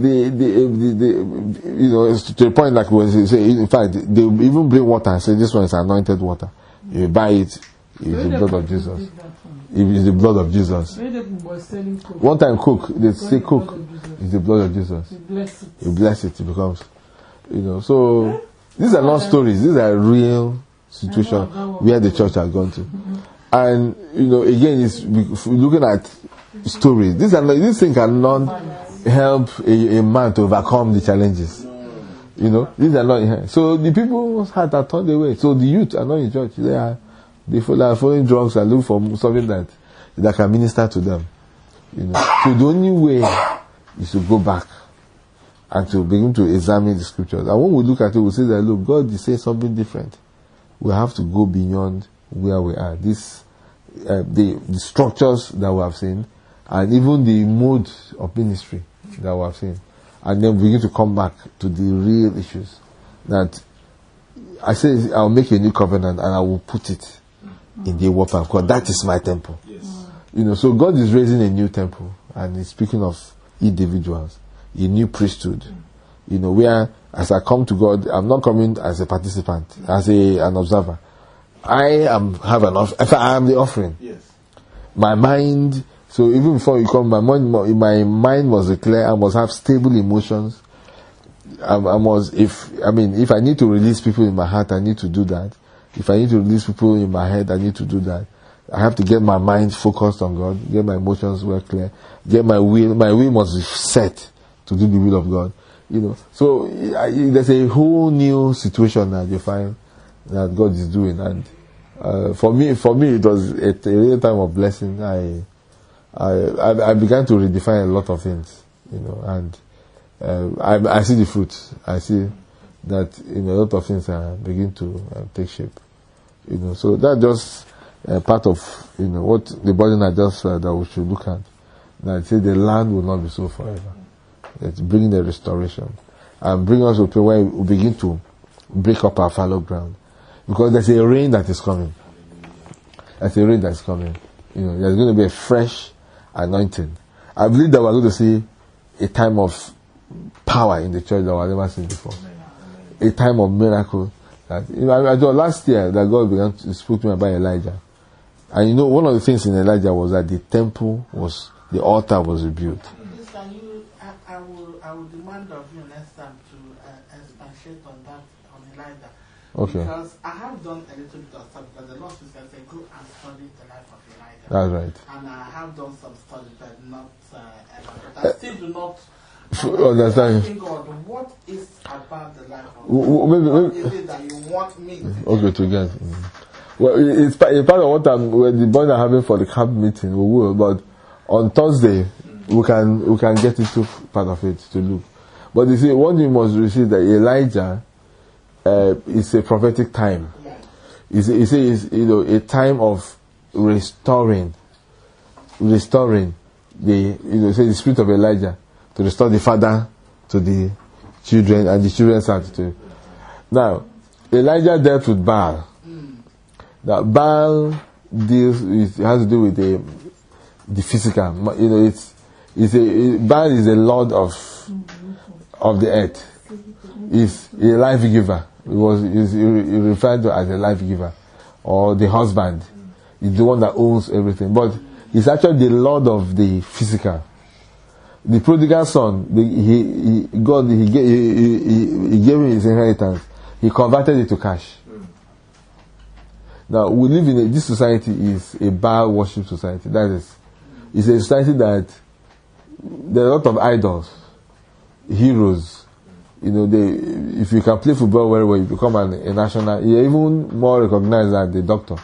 to the point, like when they say, in fact, they even bring water and say this one is anointed water. You buy it. It's the blood of Jesus. It is the blood of Jesus. One time they say cook. It's the blood of Jesus. You bless it. It becomes, So these are not stories. These are real situations where the church has gone to. And again, it's looking at stories. This thing cannot help a man to overcome the challenges. These are not. So the people's heart are turned away. So the youth are not in church. They are following drugs and look for something that can minister to them. So the only way is to go back and to begin to examine the scriptures. And when we look at it, we say that, look, God is saying something different. We have to go beyond where we are. The structures that we have seen, and even the mode of ministry that we have seen, and then begin to come back to the real issues. That I say, I'll make a new covenant and I will put it in the work of God. That is my temple. Yes. So God is raising a new temple, and He's speaking of individuals, a new priesthood. Where as I come to God, I'm not coming as a participant, as an observer. I am the offering. Yes. My mind. So even before you come, my mind was clear. I must have stable emotions. If I need to release people in my heart, I need to do that. If I need to release people in my head, I need to do that. I have to get my mind focused on God, get my emotions well clear, get my will. My will must be set to do the will of God. So there's a whole new situation that you find that God is doing, and for me, it was a real time of blessing. I began to redefine a lot of things, and I see the fruits. I see that a lot of things are beginning to take shape. So that's just part of what the burden I just said that we should look at. That say the land will not be so forever. It's bringing the restoration and bring us to a point where we begin to break up our fallow ground, because there's a rain that is coming. There's a rain that's coming. There's going to be a fresh anointing. I believe that we're going to see a time of power in the church that we've never seen before. A time of miracle. That, I thought last year that God began to speak to me about Elijah. And one of the things in Elijah was that the altar was rebuilt. I will demand of you next time to expatiate on that, on Elijah. Okay. Because I have done a little bit of stuff, because the Lord said, go and study the life of Elijah. That's right. And I have done some studies, but not but I still do not Understand. asking God, what is about the life of God? What is it that you want me to do? Okay, to get. Well, it's part of what the boys are having for the camp meeting. We will, but on Thursday we can get into part of it to look. But you see, one thing you must receive that Elijah is a prophetic time. It's a time of restoring the spirit of Elijah to restore the father to the children and the children's attitude. Now, Elijah dealt with Baal. Now, Baal has to do with the physical. Baal is a lord of the earth. He's a life giver. He referred to as a life giver, or the husband. He's the one that owns everything. But he's actually the lord of the physical. The prodigal son, God gave him his inheritance. He converted it to cash. Now we live in this society is a Baal worship society. That is, it's a society that there are a lot of idols, heroes. If you can play football very well, you become a national. You're even more recognized than the doctor.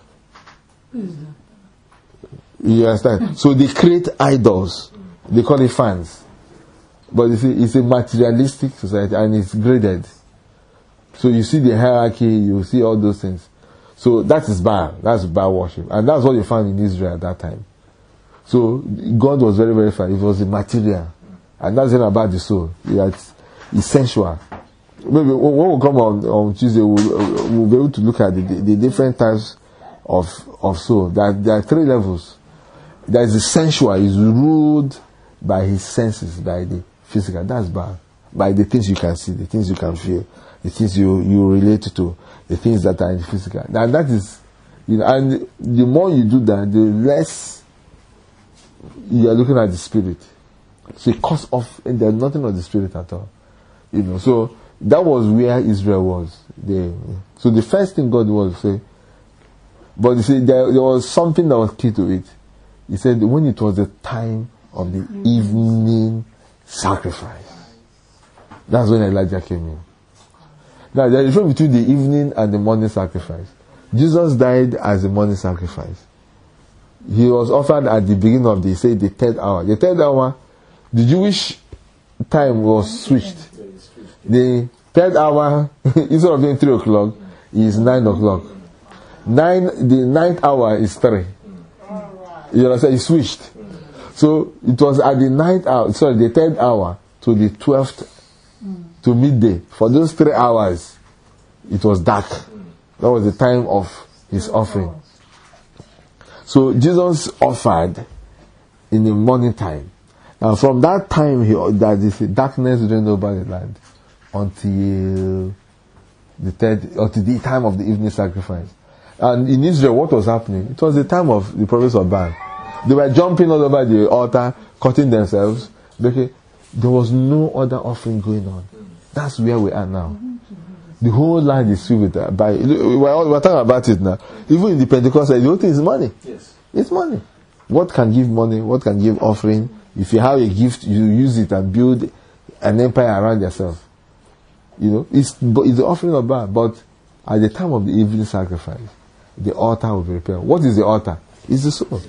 You understand? So they create idols. They call it fans. But you see, it's a materialistic society and it's graded. So you see the hierarchy, you see all those things. So that is Baal. That's Baal worship. And that's what you found in Israel at that time. So God was very, very far. It was the material. And that's it about the soul. It's sensual. Maybe when we come on Tuesday, we'll be able to look at the different types of soul. There are 3 levels. There is the sensual, is ruled by his senses, by the physical. That's Baal. By the things you can see, the things you can feel, the things you relate to, the things that are in the physical. And that is, and the more you do that, the less you are looking at the spirit. So it cuts off, and there's nothing of the spirit at all. So that was where Israel was. So the first thing God was say, but you see, there was something that was key to it. He said when it was the time of the evening sacrifice, that's when Elijah came in. Now there is a difference between the evening and the morning sacrifice. Jesus died as a morning sacrifice. He was offered at the beginning of the 3rd hour. The 3rd hour, the Jewish time was switched. The 3rd hour, instead of being 3 o'clock, is 9 o'clock. The 9th hour is 3. You understand? It switched. So it was at the 9th hour, the 3rd hour to the 12th, to midday. For those 3 hours, it was dark. That was the time of his offering. So Jesus offered in the morning time. Now from that time, darkness reigned over the land until the time of the evening sacrifice. And in Israel, what was happening? It was the time of the prophets of Baal. They were jumping all over the altar, cutting themselves. There was no other offering going on. That's where we are now. The whole land is filled with that. We're talking about it now. Even in the Pentecostal, the whole thing is money. Yes. It's money. What can give money? What can give offering? If you have a gift, you use it and build an empire around yourself. It's the offering of Baal. But at the time of the evening sacrifice, the altar will be prepared. What is the altar? It's the soul.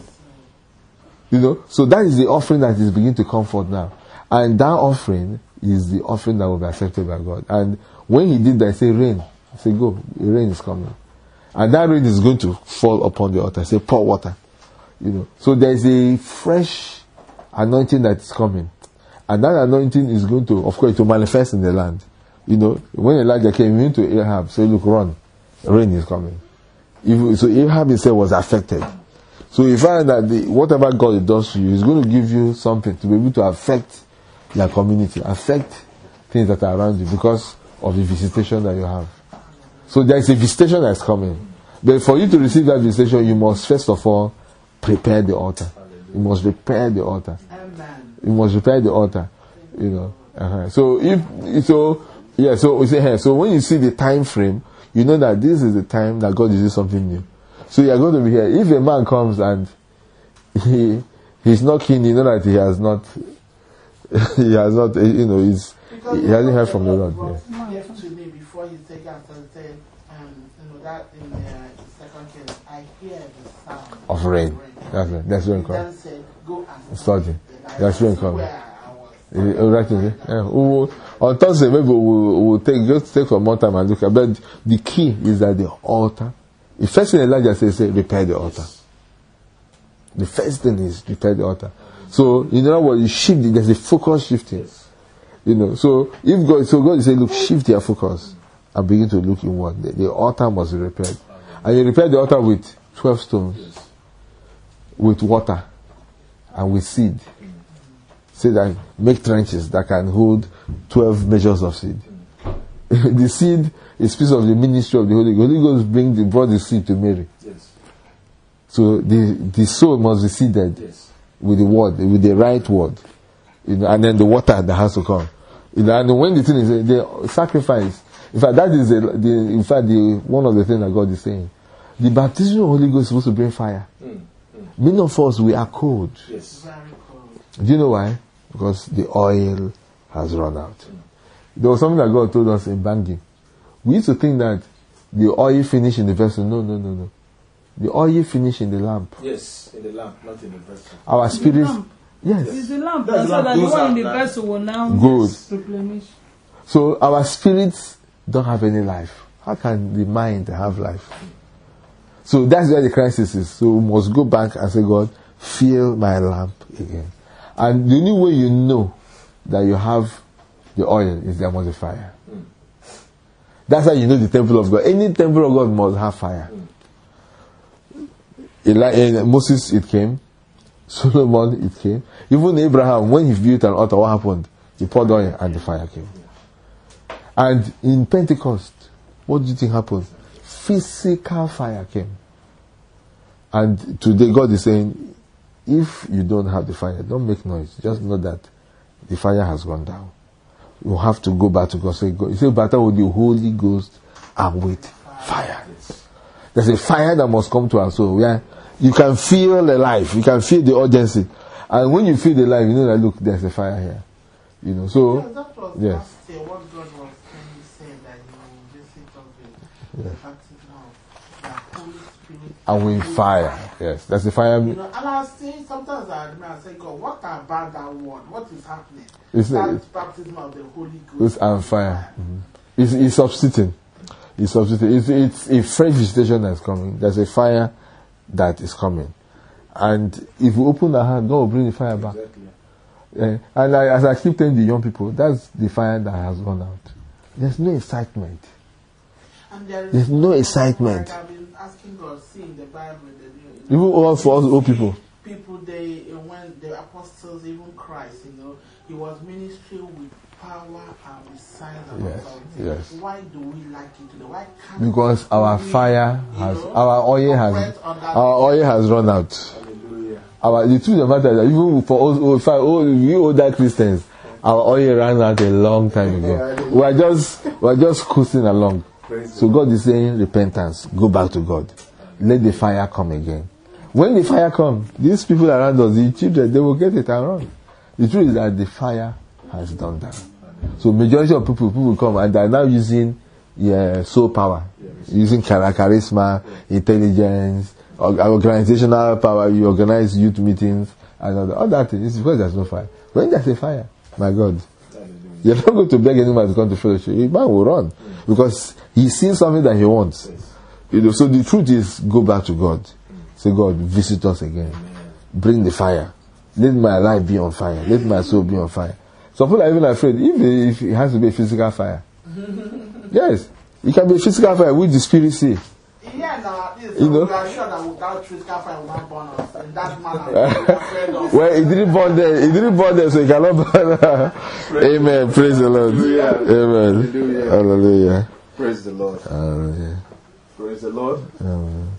So that is the offering that is beginning to come forth now. And that offering is the offering that will be accepted by God. And when he did that, he said, rain. He said, go, the rain is coming. And that rain is going to fall upon the altar. He said, pour water. So there is a fresh anointing that is coming. And that anointing is going to, of course, to manifest in the land. When Elijah came into Ahab, said, look, run. Rain is coming. So Ahab himself was affected. So you find that whatever God does to you is going to give you something to be able to affect your community, affect things that are around you because of the visitation that you have. So there is a visitation that is coming. But for you to receive that visitation, you must first of all prepare the altar. You must prepare the altar. You must prepare the altar. So we say here. So when you see the time frame, you know that this is the time that God is doing something new. So you are going to be here. If a man comes and he's not keen. You know that he has not. He has not. You know, he hasn't heard from the Lord. Yeah. Gift to me before he take out and say, you know that in the second case, I hear the sound of rain. That's when come. Then said, go and study. That's when come. Yeah. On Thursday, maybe we'll take some more time and look at. But the key is that the altar. The first thing Elijah says, repair the altar. The first thing is repair the altar. So in other words, you shift it. There's a focus shifting. You know. So if God is saying, look, shift your focus and begin to look inward. The altar must be repaired, and you repair the altar with 12 stones, with water, and with seed. Say that make trenches that can hold 12 measures of seed. The seed is piece of the ministry of the Holy Ghost. The Holy Ghost brought the seed to Mary. Yes. So the soul must be seeded with the word, with the right word, you know, and then the water that has to come. You know, and when the thing is the sacrifice, in fact, that is one of the things that God is saying. The baptism of the Holy Ghost is supposed to bring fire. Many of us, we are cold. Yes. Very cold. Do you know why? Because the oil has run out. There was something that God told us in Bangi. We used to think that the oil finished in the vessel. No. The oil finished in the lamp. Yes, in the lamp, not in the vessel. Our spirits. Yes. It's the lamp. That's So the lamp. that the Those one are in the lamp. vessel will now Good. replenish. So our spirits don't have any life. How can the mind have life? So that's where the crisis is. So we must go back and say, God, fill my lamp again. And the only way you know that you have the oil is there must be fire. That's how you know the temple of God. Any temple of God must have fire. Moses, it came. Solomon, it came. Even Abraham, when he built an altar, what happened? He poured oil and the fire came. And in Pentecost, what do you think happened? Physical fire came. And today God is saying, if you don't have the fire, don't make noise. Just know that the fire has gone down. You have to go back to God. Say, God, you say, battle with the Holy Ghost and with fire. There's a fire that must come to our soul. Where you can feel the life. You can feel the urgency. And when you feel the life, you know that, look, there's a fire here. You know, so, That was yes. last year what God was saying that you visit of the baptism of the Holy Spirit. And with fire. Yes, that's the fire. You know, and I say, sometimes I say, God, what about that word? What is happening? It's That baptism of the Holy Ghost. and fire. It's substituting. It's substituting. It's a fresh visitation that's coming. There's a fire that is coming. And if we open our hand, God will bring the fire back. Exactly. And as I keep telling the young people, that's the fire that has gone out. There's no excitement. And There's no excitement. Like I've been asking God, see in the Bible, Even all for us old people. People, when the apostles, even Christ, you know, he was ministry with power and with signs and authority. Yes. Why do we like it today? Why can't Because our we, fire has, you know, our oil has run out. Hallelujah. The truth of the matter is that even for we older Christians, our oil ran out a long time ago. We're just coasting along. So God is saying repentance, go back to God. Let the fire come again. When the fire comes, these people around us, the children, they will get it and run. The truth is that the fire has done that. So majority of people come and they're now using soul power, using charisma, intelligence, organizational power. You organize youth meetings and all that thing. It's because there's no fire. When there's a fire, my God, you're not going to beg anyone to come to fellowship. A man will run because he sees something that he wants. You know, so the truth is, go back to God. Say, God, visit us again. Bring the fire. Let my life be on fire. Let my soul be on fire. Some people are even afraid, if it has to be a physical fire. Yes, it can be a physical fire, which the Spirit say. Yeah, now, You know? we are sure that without physical fire, we won't burn us. In that manner, we are afraid of. Well, it didn't burn them, so it cannot burn. Amen. Praise the Lord. Amen. Hallelujah. Hallelujah. Praise the Lord. Hallelujah. Praise the Lord. Amen.